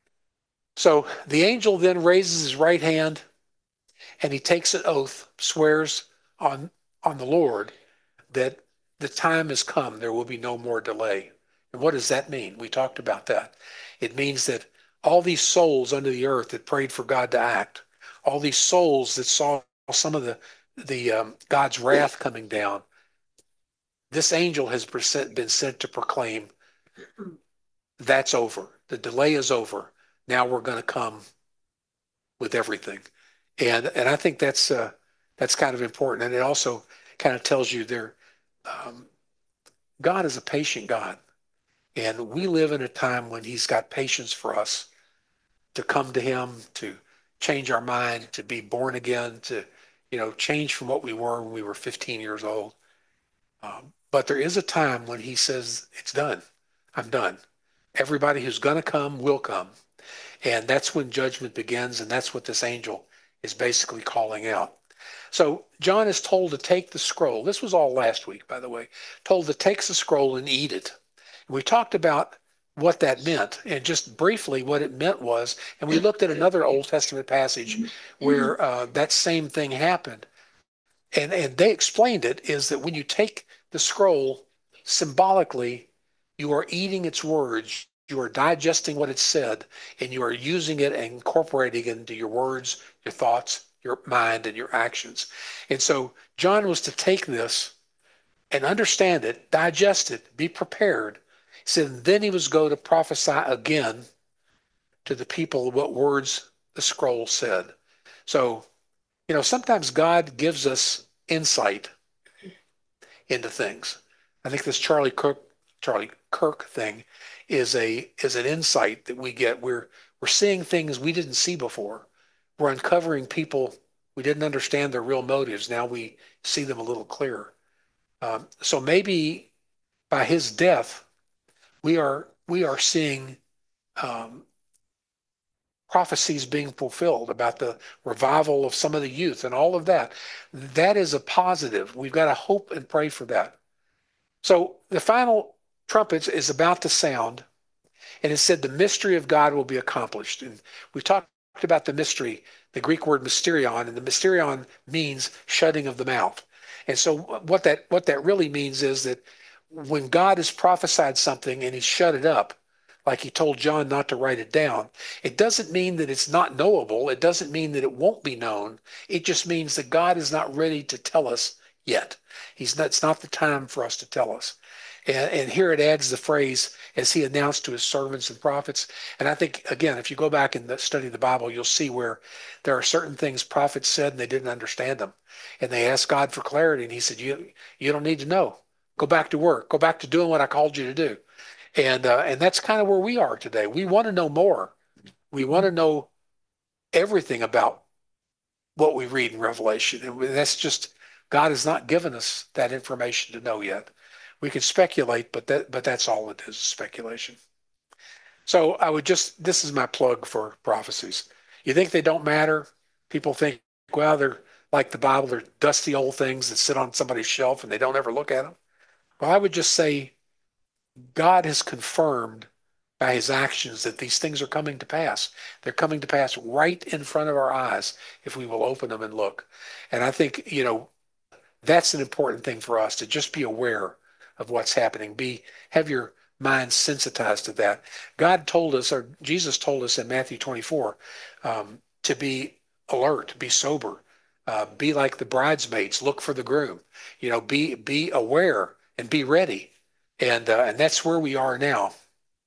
So the angel then raises his right hand and he takes an oath, swears on, on the Lord that the time has come. There will be no more delay. And what does that mean? We talked about that. It means that all these souls under the earth that prayed for God to act, all these souls that saw some of the, the um, God's wrath coming down, this angel has been sent to proclaim that's over. The delay is over. Now we're going to come with everything. And and I think that's uh, that's kind of important. And it also kind of tells you there, um, God is a patient God. And we live in a time when he's got patience for us to come to him, to change our mind, to be born again, to, you know, change from what we were when we were fifteen years old. Um, but there is a time when he says, it's done. I'm done. Everybody who's going to come will come. And that's when judgment begins. And that's what this angel is basically calling out. So John is told to take the scroll. This was all last week, by the way. Told to take the scroll and eat it. And we talked about what that meant. And just briefly, what it meant was, and we looked at another Old Testament passage where uh, that same thing happened. And, and they explained it is that when you take the scroll symbolically, you are eating its words, you are digesting what it said, and you are using it and incorporating it into your words, your thoughts, your mind, and your actions. And so John was to take this and understand it, digest it, be prepared. He said, and then he was going to prophesy again to the people what words the scroll said. So, you know, sometimes God gives us insight into things. I think this Charlie Kirk, Charlie Kirk thing is a is an insight that we get. We're we're seeing things we didn't see before. We're uncovering people we didn't understand their real motives. Now we see them a little clearer. Um, so maybe by his death, we are we are seeing um, prophecies being fulfilled about the revival of some of the youth and all of that. That is a positive. We've got to hope and pray for that. So the final trumpet is about to sound, and it said the mystery of God will be accomplished. And we talked about the mystery, the Greek word mysterion, and the mysterion means shutting of the mouth. And so what that what that really means is that when God has prophesied something and he shut it up, like he told John not to write it down, it doesn't mean that it's not knowable. It doesn't mean that it won't be known. It just means that God is not ready to tell us yet. He's not, it's not the time for us to tell us. And, and here it adds the phrase, as he announced to his servants and prophets. And I think, again, if you go back and study the Bible, you'll see where there are certain things prophets said and they didn't understand them. And they asked God for clarity. And he said, you, you don't need to know. Go back to work. Go back to doing what I called you to do. And uh, and that's kind of where we are today. We want to know more. We want to know everything about what we read in Revelation. And that's just, God has not given us that information to know yet. We can speculate, but that but that's all it is, speculation. So I would just, this is my plug for prophecies. You think they don't matter? People think, well, they're like the Bible, they're dusty old things that sit on somebody's shelf and they don't ever look at them. Well, I would just say God has confirmed by his actions that these things are coming to pass. They're coming to pass right in front of our eyes if we will open them and look. And I think, you know, that's an important thing for us, to just be aware of what's happening. Be, have your mind sensitized to that. God told us, or Jesus told us in Matthew twenty-four, um, to be alert, be sober, uh, be like the bridesmaids, look for the groom, you know, be, be aware and be ready. And, uh, and that's where we are now.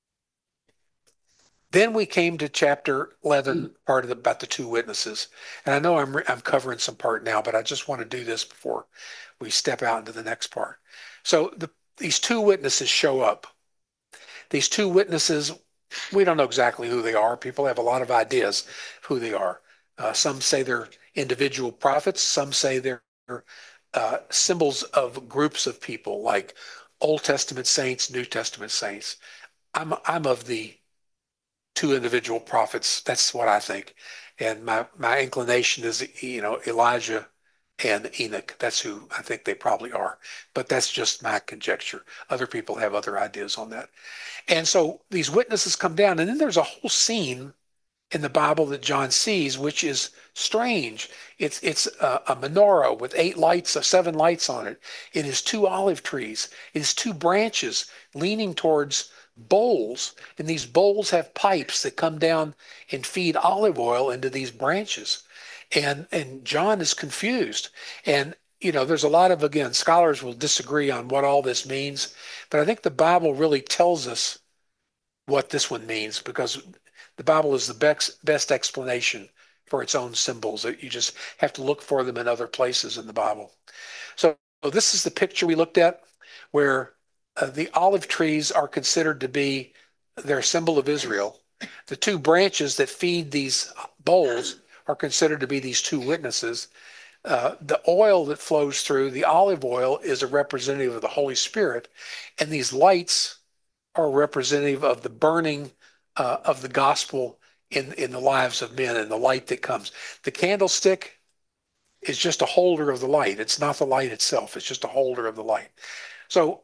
Then we came to chapter eleven, part of the, about the two witnesses. And I know I'm, I'm covering some part now, but I just want to do this before we step out into the next part. So the, these two witnesses show up. These two witnesses, we don't know exactly who they are. People have a lot of ideas of who they are. Uh, some say they're individual prophets. Some say they're uh, symbols of groups of people, like Old Testament saints, New Testament saints. I'm, I'm of the two individual prophets. That's what I think. And my, my inclination is, you know, Elijah and Enoch. That's who I think they probably are. But that's just my conjecture. Other people have other ideas on that. And so these witnesses come down, and then there's a whole scene in the Bible that John sees, which is strange. It's it's a, a menorah with eight lights, uh, seven lights on it. It is two olive trees. It is two branches leaning towards bowls, and these bowls have pipes that come down and feed olive oil into these branches. And and John is confused. And you know, there's a lot of, again, scholars will disagree on what all this means, but I think the Bible really tells us what this one means, because the Bible is the best, best explanation for its own symbols. You just have to look for them in other places in the Bible. So, so this is the picture we looked at, where uh, the olive trees are considered to be their symbol of Israel. The two branches that feed these bowls are considered to be these two witnesses. Uh, the oil that flows through, the olive oil, is a representative of the Holy Spirit. And these lights are representative of the burning uh, of the gospel in, in the lives of men, and the light that comes. The candlestick is just a holder of the light. It's not the light itself. It's just a holder of the light. So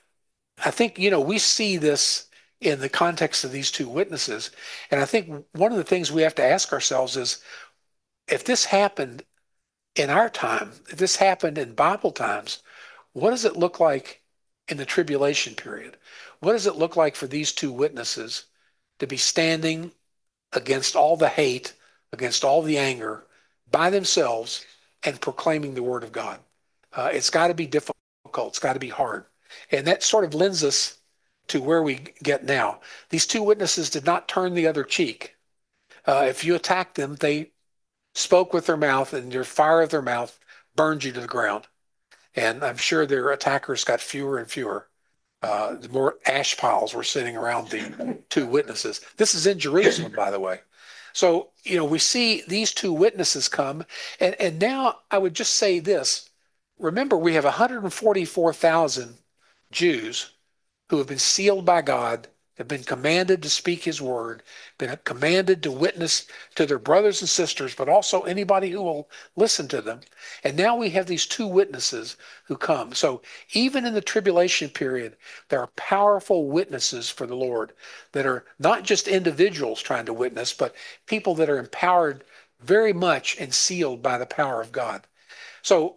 I think, you know, we see this in the context of these two witnesses. And I think one of the things we have to ask ourselves is, if this happened in our time, if this happened in Bible times, what does it look like in the tribulation period? What does it look like for these two witnesses to be standing against all the hate, against all the anger, by themselves, and proclaiming the word of God? Uh, it's got to be difficult. It's got to be hard. And that sort of lends us to where we get now. These two witnesses did not turn the other cheek. Uh, if you attacked them, they spoke with their mouth, and your fire of their mouth burned you to the ground. And I'm sure their attackers got fewer and fewer. Uh, the more ash piles were sitting around the two witnesses. This is in Jerusalem, by the way. So, you know, we see these two witnesses come. And, and now I would just say this. Remember, we have one hundred forty-four thousand Jews who have been sealed by God, have been commanded to speak his word, been commanded to witness to their brothers and sisters, but also anybody who will listen to them. And now we have these two witnesses who come. So even in the tribulation period, there are powerful witnesses for the Lord that are not just individuals trying to witness, but people that are empowered very much and sealed by the power of God. So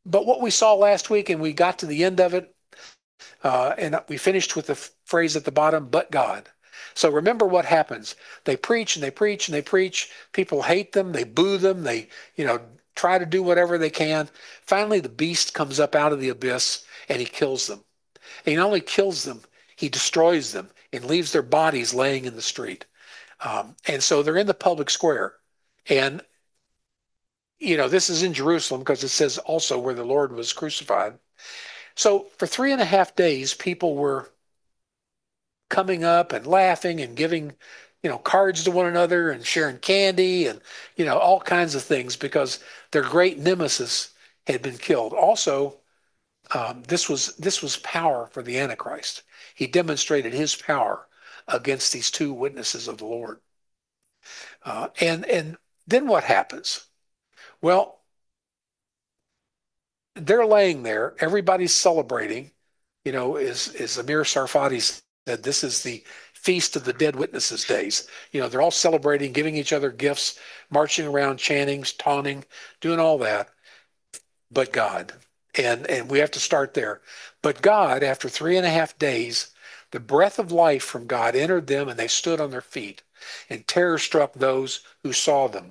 but what we saw last week, and we got to the end of it, uh, and we finished with the phrase at the bottom, but God. So remember what happens. They preach and they preach and they preach. People hate them. They boo them. They, you know, try to do whatever they can. Finally, the beast comes up out of the abyss and he kills them. And he not only kills them, he destroys them and leaves their bodies laying in the street. Um, and so they're in the public square. And, you know, this is in Jerusalem because it says also where the Lord was crucified. So for three and a half days, people were coming up and laughing and giving, you know, cards to one another and sharing candy and, you know, all kinds of things because their great nemesis had been killed. Also, um, this was this was power for the Antichrist. He demonstrated his power against these two witnesses of the Lord. Uh, and and then what happens? Well, they're laying there. Everybody's celebrating. You know, as as Amir Sarfati said, this is the feast of the dead witnesses days. You know, they're all celebrating, giving each other gifts, marching around, chanting, taunting, doing all that. But God, and and we have to start there. But God, after three and a half days, the breath of life from God entered them, and they stood on their feet, and terror struck those who saw them.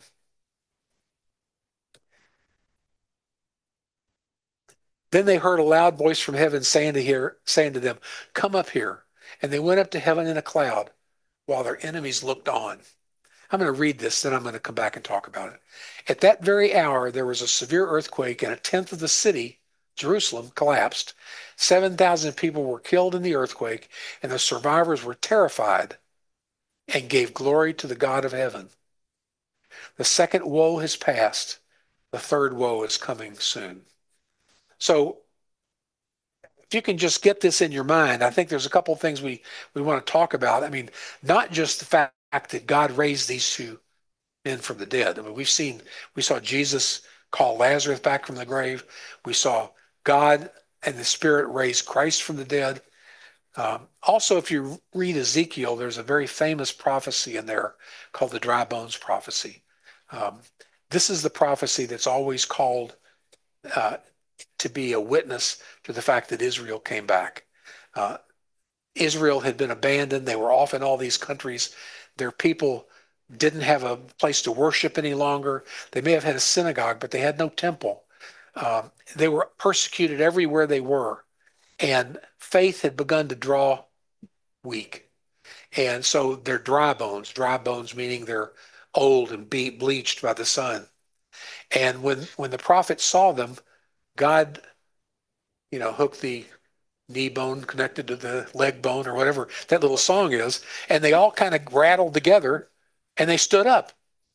Then they heard a loud voice from heaven saying to here, saying to them, "Come up here." And they went up to heaven in a cloud, while their enemies looked on. I'm going to read this, then I'm going to come back and talk about it. At that very hour, there was a severe earthquake, and a tenth of the city, Jerusalem, collapsed. seven thousand people were killed in the earthquake, and the survivors were terrified and gave glory to the God of heaven. The second woe has passed. The third woe is coming soon. So if you can just get this in your mind, I think there's a couple of things we, we want to talk about. I mean, not just the fact that God raised these two men from the dead. I mean, we've seen, we saw Jesus call Lazarus back from the grave. We saw God and the Spirit raise Christ from the dead. Um, also, if you read Ezekiel, there's a very famous prophecy in there called the dry bones prophecy. Um, this is the prophecy that's always called uh, to be a witness to the fact that Israel came back. Uh, Israel had been abandoned. They were off in all these countries. Their people didn't have a place to worship any longer. They may have had a synagogue, but they had no temple. Um, they were persecuted everywhere they were. And faith had begun to draw weak. And so they're dry bones, dry bones meaning they're old and be bleached by the sun. And when, when the prophet saw them, God, you know, hooked the knee bone connected to the leg bone or whatever that little song is, and they all kind of rattled together and they stood up.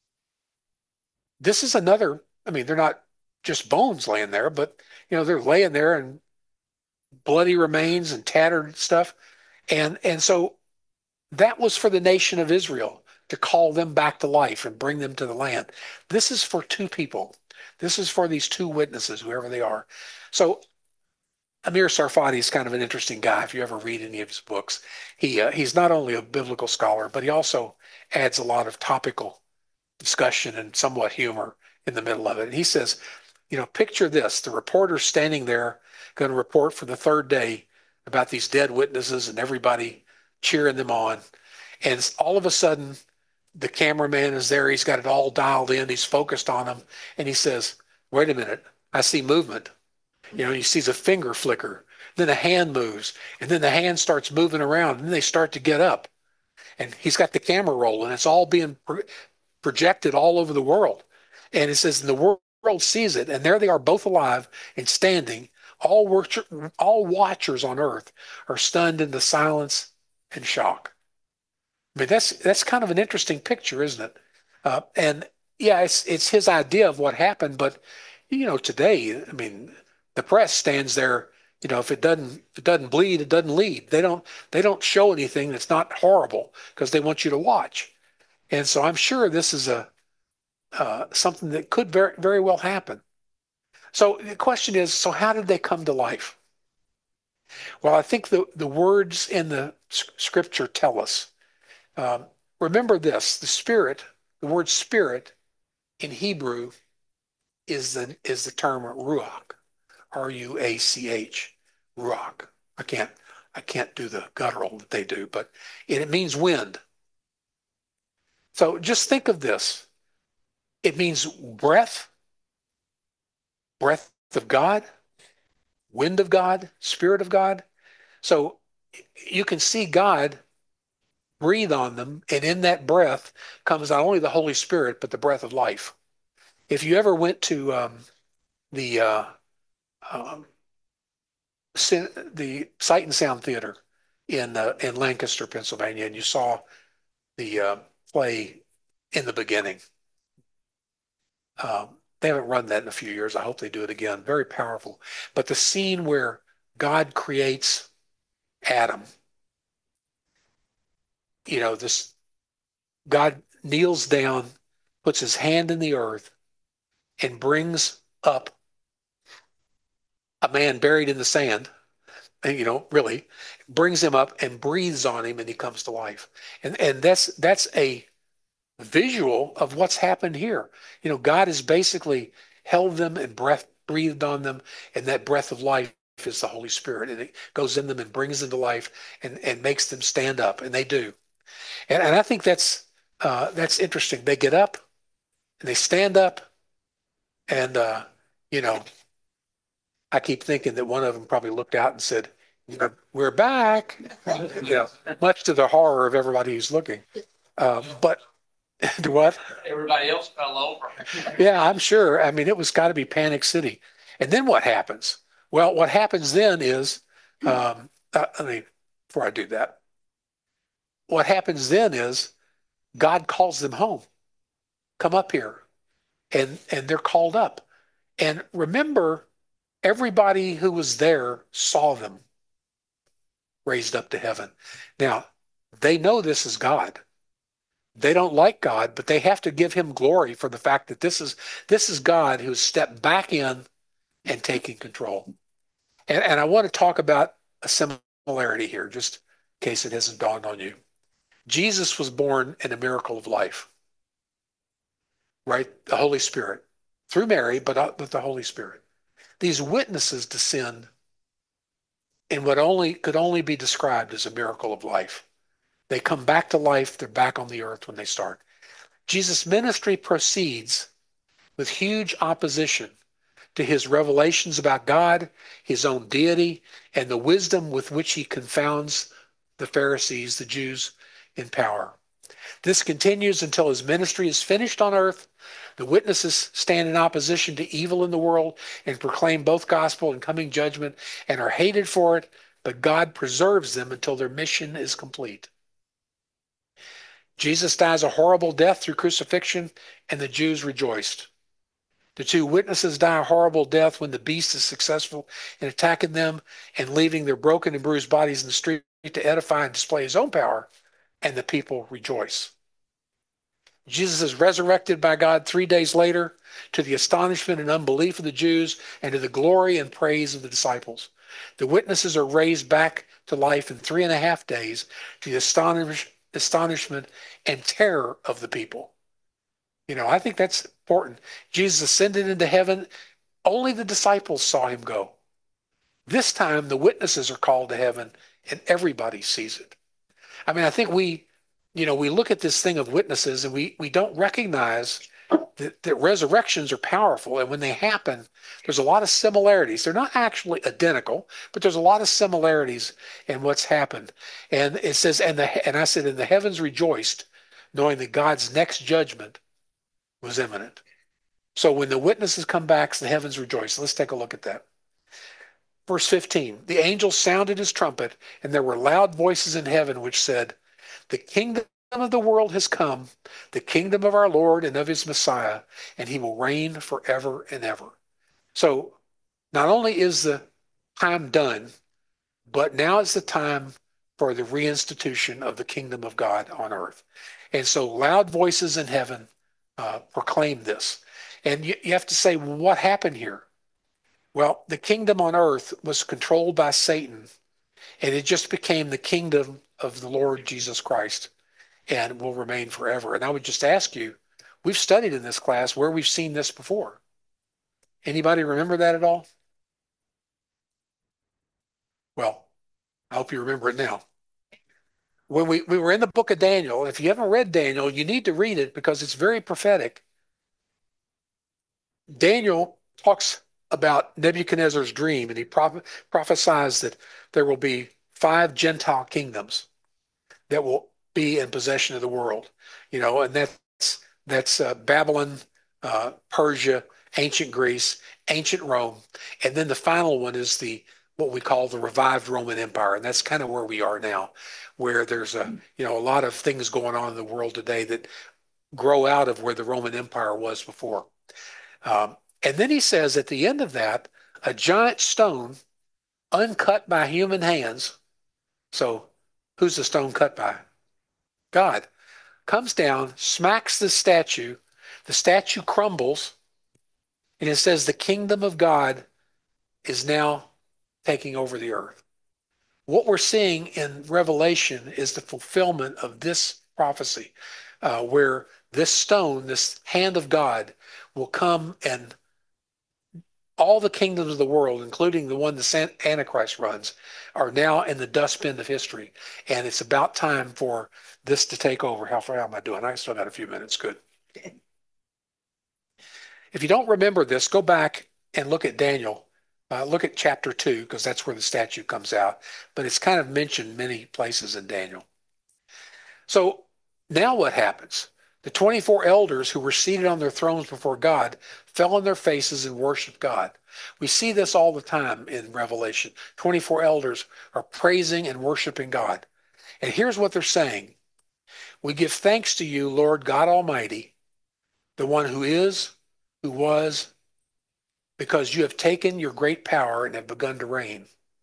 This is another, I mean, they're not just bones laying there, but, you know, they're laying there and bloody remains and tattered stuff. And, and so that was for the nation of Israel to call them back to life and bring them to the land. This is for two people. This is for these two witnesses, whoever they are. So Amir Sarfati is kind of an interesting guy. If you ever read any of his books, he uh, he's not only a biblical scholar, but he also adds a lot of topical discussion and somewhat humor in the middle of it. And he says, you know, picture this: the reporter standing there, going to report for the third day about these dead witnesses, and everybody cheering them on. And all of a sudden, the cameraman is there. He's got it all dialed in. He's focused on them, and he says, "Wait a minute, I see movement." You know, he sees a finger flicker, then a hand moves, and then the hand starts moving around, and then they start to get up. And he's got the camera rolling. It's all being pro- projected all over the world. And it says, and the wor- world sees it, and there they are both alive and standing. All, watcher, all watchers on earth are stunned into silence and shock. I mean, that's that's kind of an interesting picture, isn't it? Uh, and yeah, it's it's his idea of what happened, but you know, today, I mean, the press stands there. You know, if it doesn't if it doesn't bleed, it doesn't lead. They don't they don't show anything that's not horrible because they want you to watch. And so I'm sure this is a uh, something that could very very well happen. So the question is, so how did they come to life? Well, I think the the words in the scripture tell us. Um, remember this: the spirit, the word spirit in Hebrew is the is the term ruach. R U A C H, ruach. I can't, I can't do the guttural that they do, but it, it means wind. So just think of this. It means breath, breath of God, wind of God, spirit of God. So you can see God breathe on them, and in that breath comes not only the Holy Spirit, but the breath of life. If you ever went to um, the uh, um, the Sight and Sound Theater in uh, in Lancaster, Pennsylvania, and you saw the uh, play In the Beginning, um, they haven't run that in a few years. I hope they do it again. Very powerful. But the scene where God creates Adam, you know, this God kneels down, puts his hand in the earth, and brings up a man buried in the sand, and, you know, really brings him up and breathes on him, and he comes to life. And and that's that's a visual of what's happened here. You know, God has basically held them and breath breathed on them, and that breath of life is the Holy Spirit, and it goes in them and brings them to life and and makes them stand up, and they do. And and I think that's uh, that's interesting. They get up and they stand up, and uh, you know, I keep thinking that one of them probably looked out and said, you know, we're back, you know, much to the horror of everybody who's looking. Uh, but do what?
Everybody else fell over.
Yeah, I'm sure. I mean, it was got to be Panic City. And then what happens? Well, what happens then is, um, uh, I mean, before I do that, what happens then is God calls them home. Come up here, and and they're called up. And remember, everybody who was there saw them raised up to heaven. Now, they know this is God. They don't like God, but they have to give him glory for the fact that this is this is God who's stepped back in and taking control. And, and I want to talk about a similarity here, just in case it hasn't dawned on you. Jesus was born in a miracle of life, right? The Holy Spirit, through Mary, but uh, with the Holy Spirit. These witnesses descend in what only could only be described as a miracle of life. They come back to life. They're back on the earth when they start. Jesus' ministry proceeds with huge opposition to his revelations about God, his own deity, and the wisdom with which he confounds the Pharisees, the Jews, in power. This continues until his ministry is finished on earth. The witnesses stand in opposition to evil in the world and proclaim both gospel and coming judgment and are hated for it, but God preserves them until their mission is complete. Jesus dies a horrible death through crucifixion, and the Jews rejoiced. The two witnesses die a horrible death when the beast is successful in attacking them and leaving their broken and bruised bodies in the street to edify and display his own power, and the people rejoice. Jesus is resurrected by God three days later to the astonishment and unbelief of the Jews and to the glory and praise of the disciples. The witnesses are raised back to life in three and a half days to the astonish, astonishment and terror of the people. You know, I think that's important. Jesus ascended into heaven. Only the disciples saw him go. This time, the witnesses are called to heaven, and everybody sees it. I mean, I think we, you know, we look at this thing of witnesses, and we we don't recognize that, that resurrections are powerful, and when they happen, there's a lot of similarities. They're not actually identical, but there's a lot of similarities in what's happened. And it says, and the and I said, and the heavens rejoiced, knowing that God's next judgment was imminent. So when the witnesses come back, the heavens rejoice. Let's take a look at that. Verse fifteen, the angel sounded his trumpet, and there were loud voices in heaven which said, the kingdom of the world has come, the kingdom of our Lord and of his Messiah, and he will reign forever and ever. So not only is the time done, but now is the time for the reinstitution of the kingdom of God on earth. And so loud voices in heaven uh, proclaim this. And you, you have to say, well, what happened here? Well, the kingdom on earth was controlled by Satan, and it just became the kingdom of the Lord Jesus Christ and will remain forever. And I would just ask you, we've studied in this class where we've seen this before. Anybody remember that at all? Well, I hope you remember it now. When we, we were in the book of Daniel, if you haven't read Daniel, you need to read it because it's very prophetic. Daniel talks about Nebuchadnezzar's dream, and he proph- prophesies that there will be five Gentile kingdoms that will be in possession of the world. You know, and that's that's uh, Babylon, uh, Persia, ancient Greece, ancient Rome, and then the final one is the what we call the revived Roman Empire, and that's kind of where we are now, where there's a you know a lot of things going on in the world today that grow out of where the Roman Empire was before. Um, and then he says at the end of that, a giant stone uncut by human hands. So who's the stone cut by? God comes down, smacks the statue. The statue crumbles, and it says the kingdom of God is now taking over the earth. What we're seeing in Revelation is the fulfillment of this prophecy, uh, where this stone, this hand of God, will come and all the kingdoms of the world, including the one the Antichrist runs, are now in the dustbin of history. And it's about time for this to take over. How far am I doing? I still got a few minutes. Good. If you don't remember this, go back and look at Daniel. Uh, look at chapter two, because that's where the statue comes out. But it's kind of mentioned many places in Daniel. So now what happens? The twenty-four elders who were seated on their thrones before God fell on their faces and worshiped God. We see this all the time in Revelation. twenty-four elders are praising and worshiping God. And here's what they're saying. We give thanks to you, Lord God Almighty, the one who is, who was, because you have taken your great power and have begun to reign.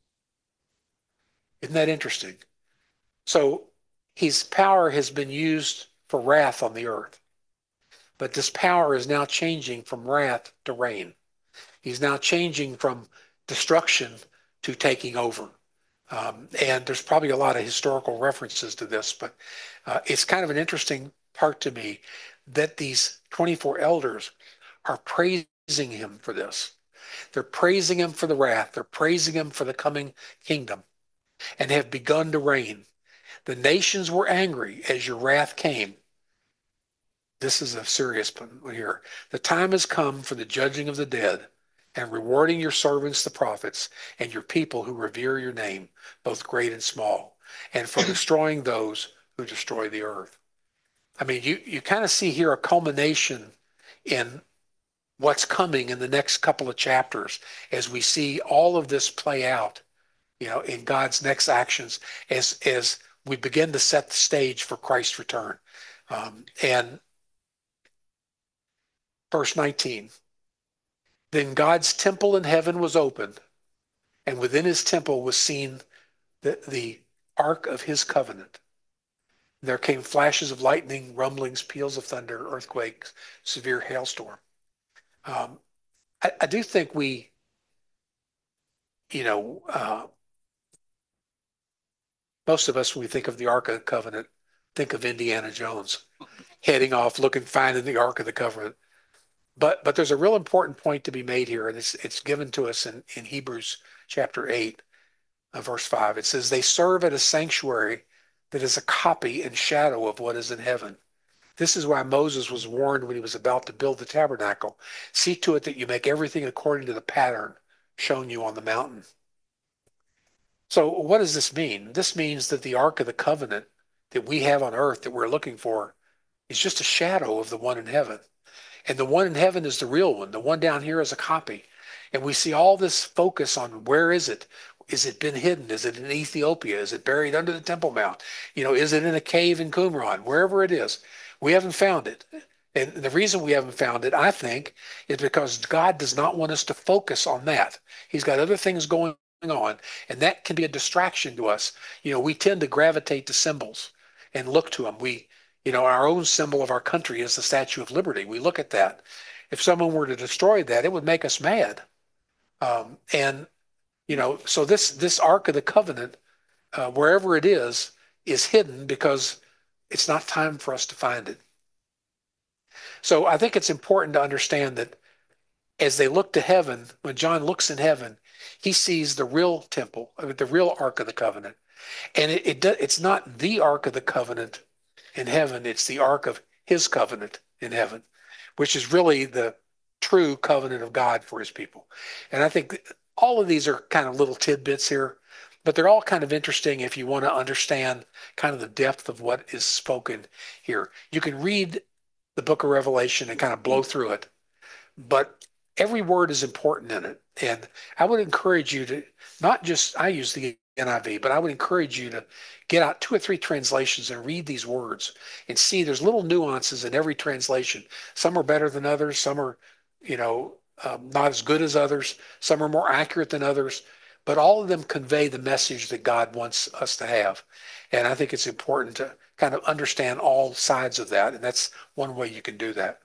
Isn't that interesting? So his power has been used for wrath on the earth. But this power is now changing from wrath to reign. He's now changing from destruction to taking over. Um, and there's probably a lot of historical references to this, but uh, it's kind of an interesting part to me that these twenty-four elders are praising him for this. They're praising him for the wrath. They're praising him for the coming kingdom and have begun to reign. The nations were angry as your wrath came. This is a serious one here. The time has come for the judging of the dead and rewarding your servants, the prophets, and your people who revere your name, both great and small, and for destroying those who destroy the earth. I mean, you, you kind of see here a culmination in what's coming in the next couple of chapters as we see all of this play out, you know, in God's next actions as, as we begin to set the stage for Christ's return. Um, and verse nineteen, then God's temple in heaven was opened, and within his temple was seen the, the ark of his covenant. There came flashes of lightning, rumblings, peals of thunder, earthquakes, severe hailstorm. Um, I, I do think we, you know, uh, most of us, when we think of the Ark of the Covenant, think of Indiana Jones heading off, looking, finding the Ark of the Covenant. But but there's a real important point to be made here, and it's it's given to us in, in Hebrews chapter eight, uh, verse five. It says, they serve at a sanctuary that is a copy and shadow of what is in heaven. This is why Moses was warned when he was about to build the tabernacle. See to it that you make everything according to the pattern shown you on the mountain. So what does this mean? This means that the Ark of the Covenant that we have on earth that we're looking for is just a shadow of the one in heaven. And the one in heaven is the real one. The one down here is a copy. And we see all this focus on where is it? Is it been hidden? Is it in Ethiopia? Is it buried under the Temple Mount? You know, is it in a cave in Qumran? Wherever it is, we haven't found it. And the reason we haven't found it, I think, is because God does not want us to focus on that. He's got other things going on, and that can be a distraction to us. You know, we tend to gravitate to symbols and look to them. We You know, our own symbol of our country is the Statue of Liberty. We look at that. If someone were to destroy that, it would make us mad. Um, and, you know, so this, this Ark of the Covenant, uh, wherever it is, is hidden because it's not time for us to find it. So I think it's important to understand that as they look to heaven, when John looks in heaven, he sees the real temple, the real Ark of the Covenant. And it, it it's not the Ark of the Covenant in heaven, it's the Ark of his covenant in heaven, which is really the true covenant of God for his people. And I think all of these are kind of little tidbits here, but they're all kind of interesting if you want to understand kind of the depth of what is spoken here. You can read the book of Revelation and kind of blow through it, but every word is important in it. And I would encourage you to not just, I use the N I V, but I would encourage you to get out two or three translations and read these words and see there's little nuances in every translation. Some are better than others. Some are, you know, um, not as good as others. Some are more accurate than others, but all of them convey the message that God wants us to have. And I think it's important to kind of understand all sides of that. And that's one way you can do that.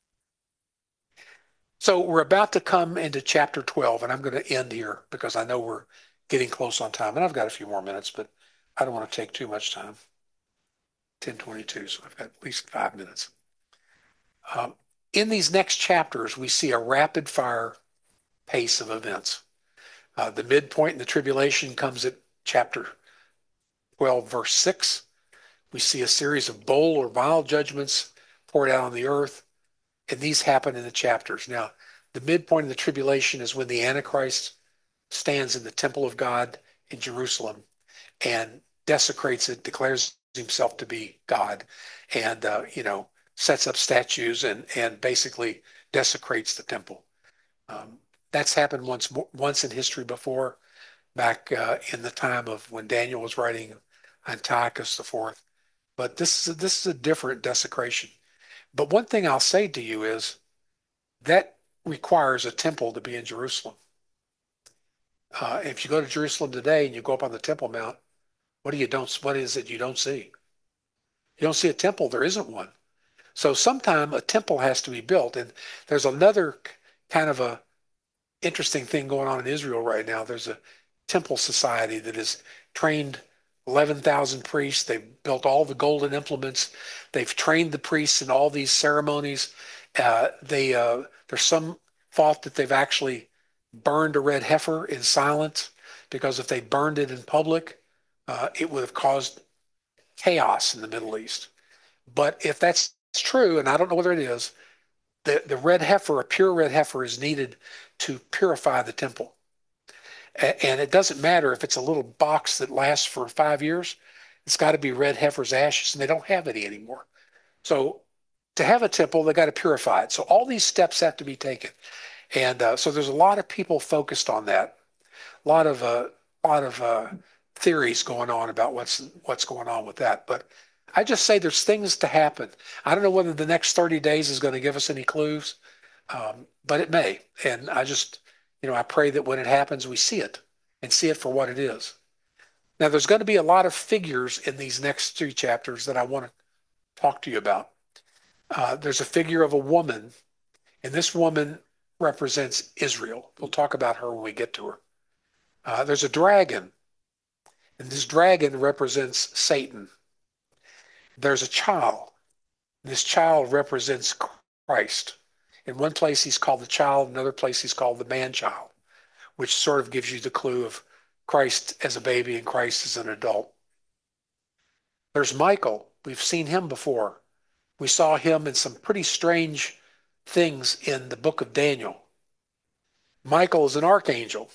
So we're about to come into chapter twelve, and I'm going to end here because I know we're getting close on time. And I've got a few more minutes, but I don't want to take too much time. ten twenty-two, so I've got at least five minutes. Um, in these next chapters, we see a rapid fire pace of events. Uh, the midpoint in the tribulation comes at chapter twelve, verse six. We see a series of bold or vile judgments poured out on the earth, and these happen in the chapters. Now, the midpoint of the tribulation is when the Antichrist stands in the temple of God in Jerusalem and desecrates it, declares himself to be God, and uh, you know, sets up statues and and basically desecrates the temple. Um, that's happened once once in history before, back uh, in the time of when Daniel was writing Antiochus the Fourth. But this is this is a different desecration. But one thing I'll say to you is that requires a temple to be in Jerusalem. Uh, if you go to Jerusalem today and you go up on the Temple Mount, what do you don't? What is it you don't see? You don't see a temple. There isn't one. So sometime a temple has to be built. And there's another kind of a interesting thing going on in Israel right now. There's a temple society that has trained eleven thousand priests. They've built all the golden implements. They've trained the priests in all these ceremonies. Uh, they uh, there's some thought that they've actually burned a red heifer in silence, because if they burned it in public, uh, it would have caused chaos in the Middle East. But if that's true, and I don't know whether it is, the, the red heifer, a pure red heifer, is needed to purify the temple. A- and it doesn't matter if it's a little box that lasts for five years. It's got to be red heifer's ashes, and they don't have any anymore. So to have a temple, they got to purify it. So all these steps have to be taken. And uh, so there's a lot of people focused on that. A lot of uh, lot of uh, theories going on about what's what's going on with that. But I just say there's things to happen. I don't know whether the next thirty days is going to give us any clues, um, but it may. And I just, you know, I pray that when it happens, we see it and see it for what it is. Now, there's going to be a lot of figures in these next three chapters that I want to talk to you about. Uh, there's a figure of a woman, and this woman represents Israel. We'll talk about her when we get to her. Uh, there's a dragon, and this dragon represents Satan. There's a child. This child represents Christ. In one place, he's called the child. Another place, he's called the man-child, which sort of gives you the clue of Christ as a baby and Christ as an adult. There's Michael. We've seen him before. We saw him in some pretty strange things in the book of Daniel. Michael is an archangel.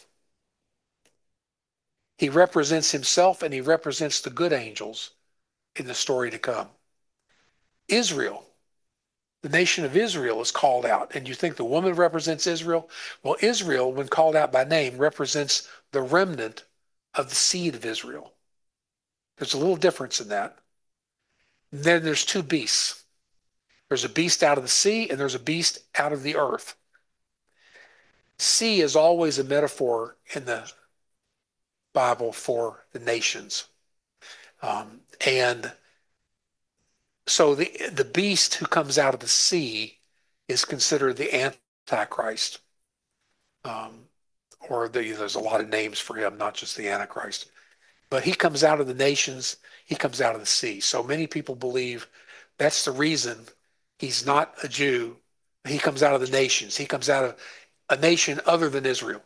He represents himself, and he represents the good angels in the story to come. Israel, the nation of Israel, is called out. And you think the woman represents Israel? Well, Israel, when called out by name, represents the remnant of the seed of Israel. There's a little difference in that. And then there's two beasts. There's a beast out of the sea, and there's a beast out of the earth. Sea is always a metaphor in the Bible for the nations. Um, and so the the beast who comes out of the sea is considered the Antichrist. Um, or the, there's a lot of names for him, not just the Antichrist. But he comes out of the nations, he comes out of the sea. So many people believe that's the reason he's not a Jew. He comes out of the nations. He comes out of a nation other than Israel.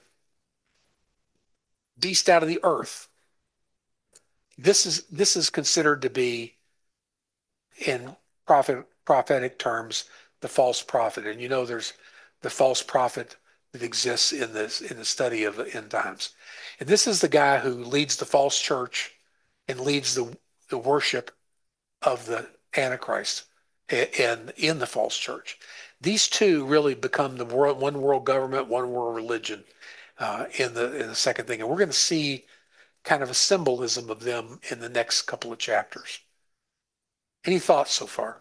Beast out of the earth. This is this is considered to be, in prophet, prophetic terms, the false prophet. And you know there's the false prophet that exists in this in the study of the end times. And this is the guy who leads the false church and leads the, the worship of the Antichrist and in the false church. These two really become the world, one world government, one world religion uh, in the in the second thing. And we're going to see kind of a symbolism of them in the next couple of chapters. Any thoughts so far?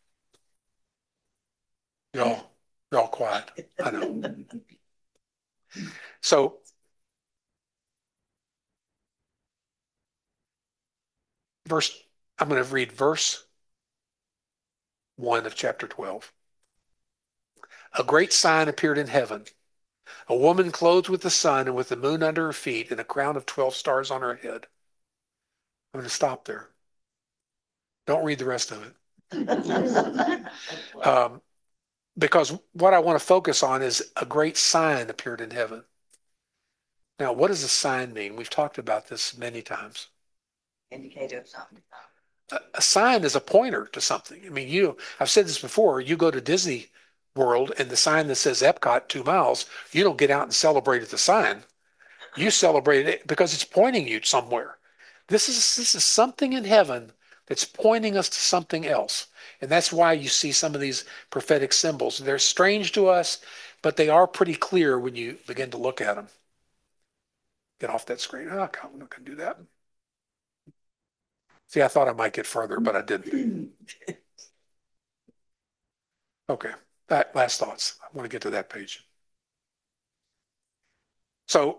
You're all, you're all quiet. I know. So verse, I'm going to read verse one of chapter twelve. A great sign appeared in heaven. A woman clothed with the sun and with the moon under her feet and a crown of twelve stars on her head. I'm going to stop there. Don't read the rest of it. Um, because what I want to focus on is a great sign appeared in heaven. Now, what does a sign mean? We've talked about this many times.
Indicator of something.
A, a sign is a pointer to something. I mean, you, I've said this before, you go to Disney World and the sign that says Epcot two miles, you don't get out and celebrate at the sign. You celebrate it because it's pointing you somewhere. This is, this is something in heaven that's pointing us to something else. And that's why you see some of these prophetic symbols. They're strange to us, but they are pretty clear when you begin to look at them. Get off that screen. Oh, I'm not going to do that. See, I thought I might get further, but I didn't. Okay, that last thoughts. I want to get to that page. So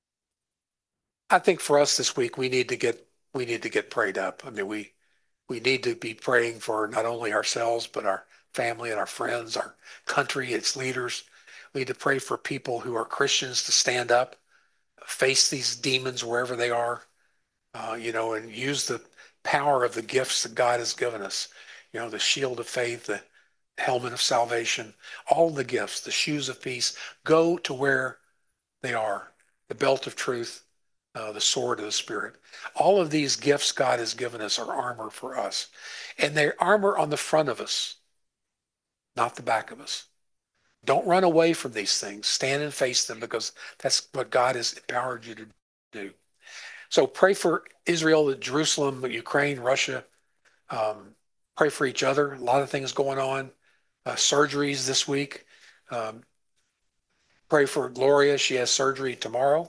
I think for us this week, we need to get we need to get prayed up. I mean, we we need to be praying for not only ourselves, but our family and our friends, our country, its leaders. We need to pray for people who are Christians to stand up, face these demons wherever they are, uh, you know, and use the power of the gifts that God has given us. You know, the shield of faith, the helmet of salvation, all the gifts, the shoes of peace. Go to where they are, the belt of truth, uh, the sword of the Spirit. All of these gifts God has given us are armor for us. And they're armor on the front of us, not the back of us. Don't run away from these things. Stand and face them because that's what God has empowered you to do. So pray for Israel, Jerusalem, Ukraine, Russia. Um, pray for each other. A lot of things going on. Uh, surgeries this week. Um, pray for Gloria. She has surgery tomorrow.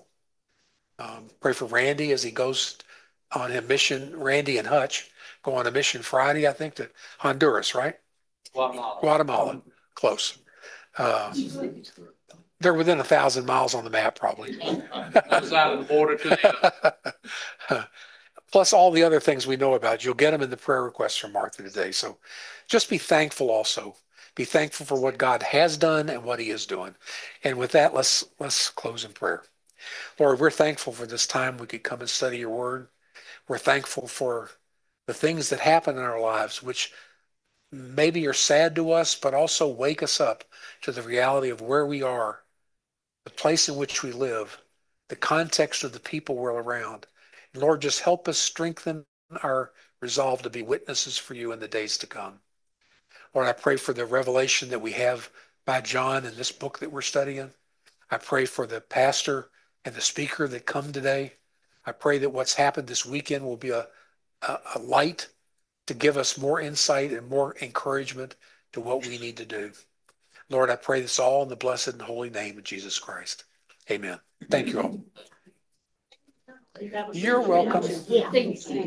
Um, pray for Randy as he goes on a mission. Randy and Hutch go on a mission Friday, I think, to Honduras, right?
Guatemala.
Guatemala. Close. Uh, they're within a thousand miles on the map, probably.
Other side of the border to them.
Plus all the other things we know about. You'll get them in the prayer requests from Martha today. So just be thankful also. Be thankful for what God has done and what he is doing. And with that, let's let's close in prayer. Lord, we're thankful for this time we could come and study your word. We're thankful for the things that happen in our lives, which maybe are sad to us, but also wake us up to the reality of where we are, the place in which we live, the context of the people we're around. And Lord, just help us strengthen our resolve to be witnesses for you in the days to come. Lord, I pray for the revelation that we have by John in this book that we're studying. I pray for the pastor and the speaker that come today. I pray that what's happened this weekend will be a, a, a light to give us more insight and more encouragement to what we need to do. Lord, I pray this all in the blessed and holy name of Jesus Christ. Amen. Thank you all. You're welcome.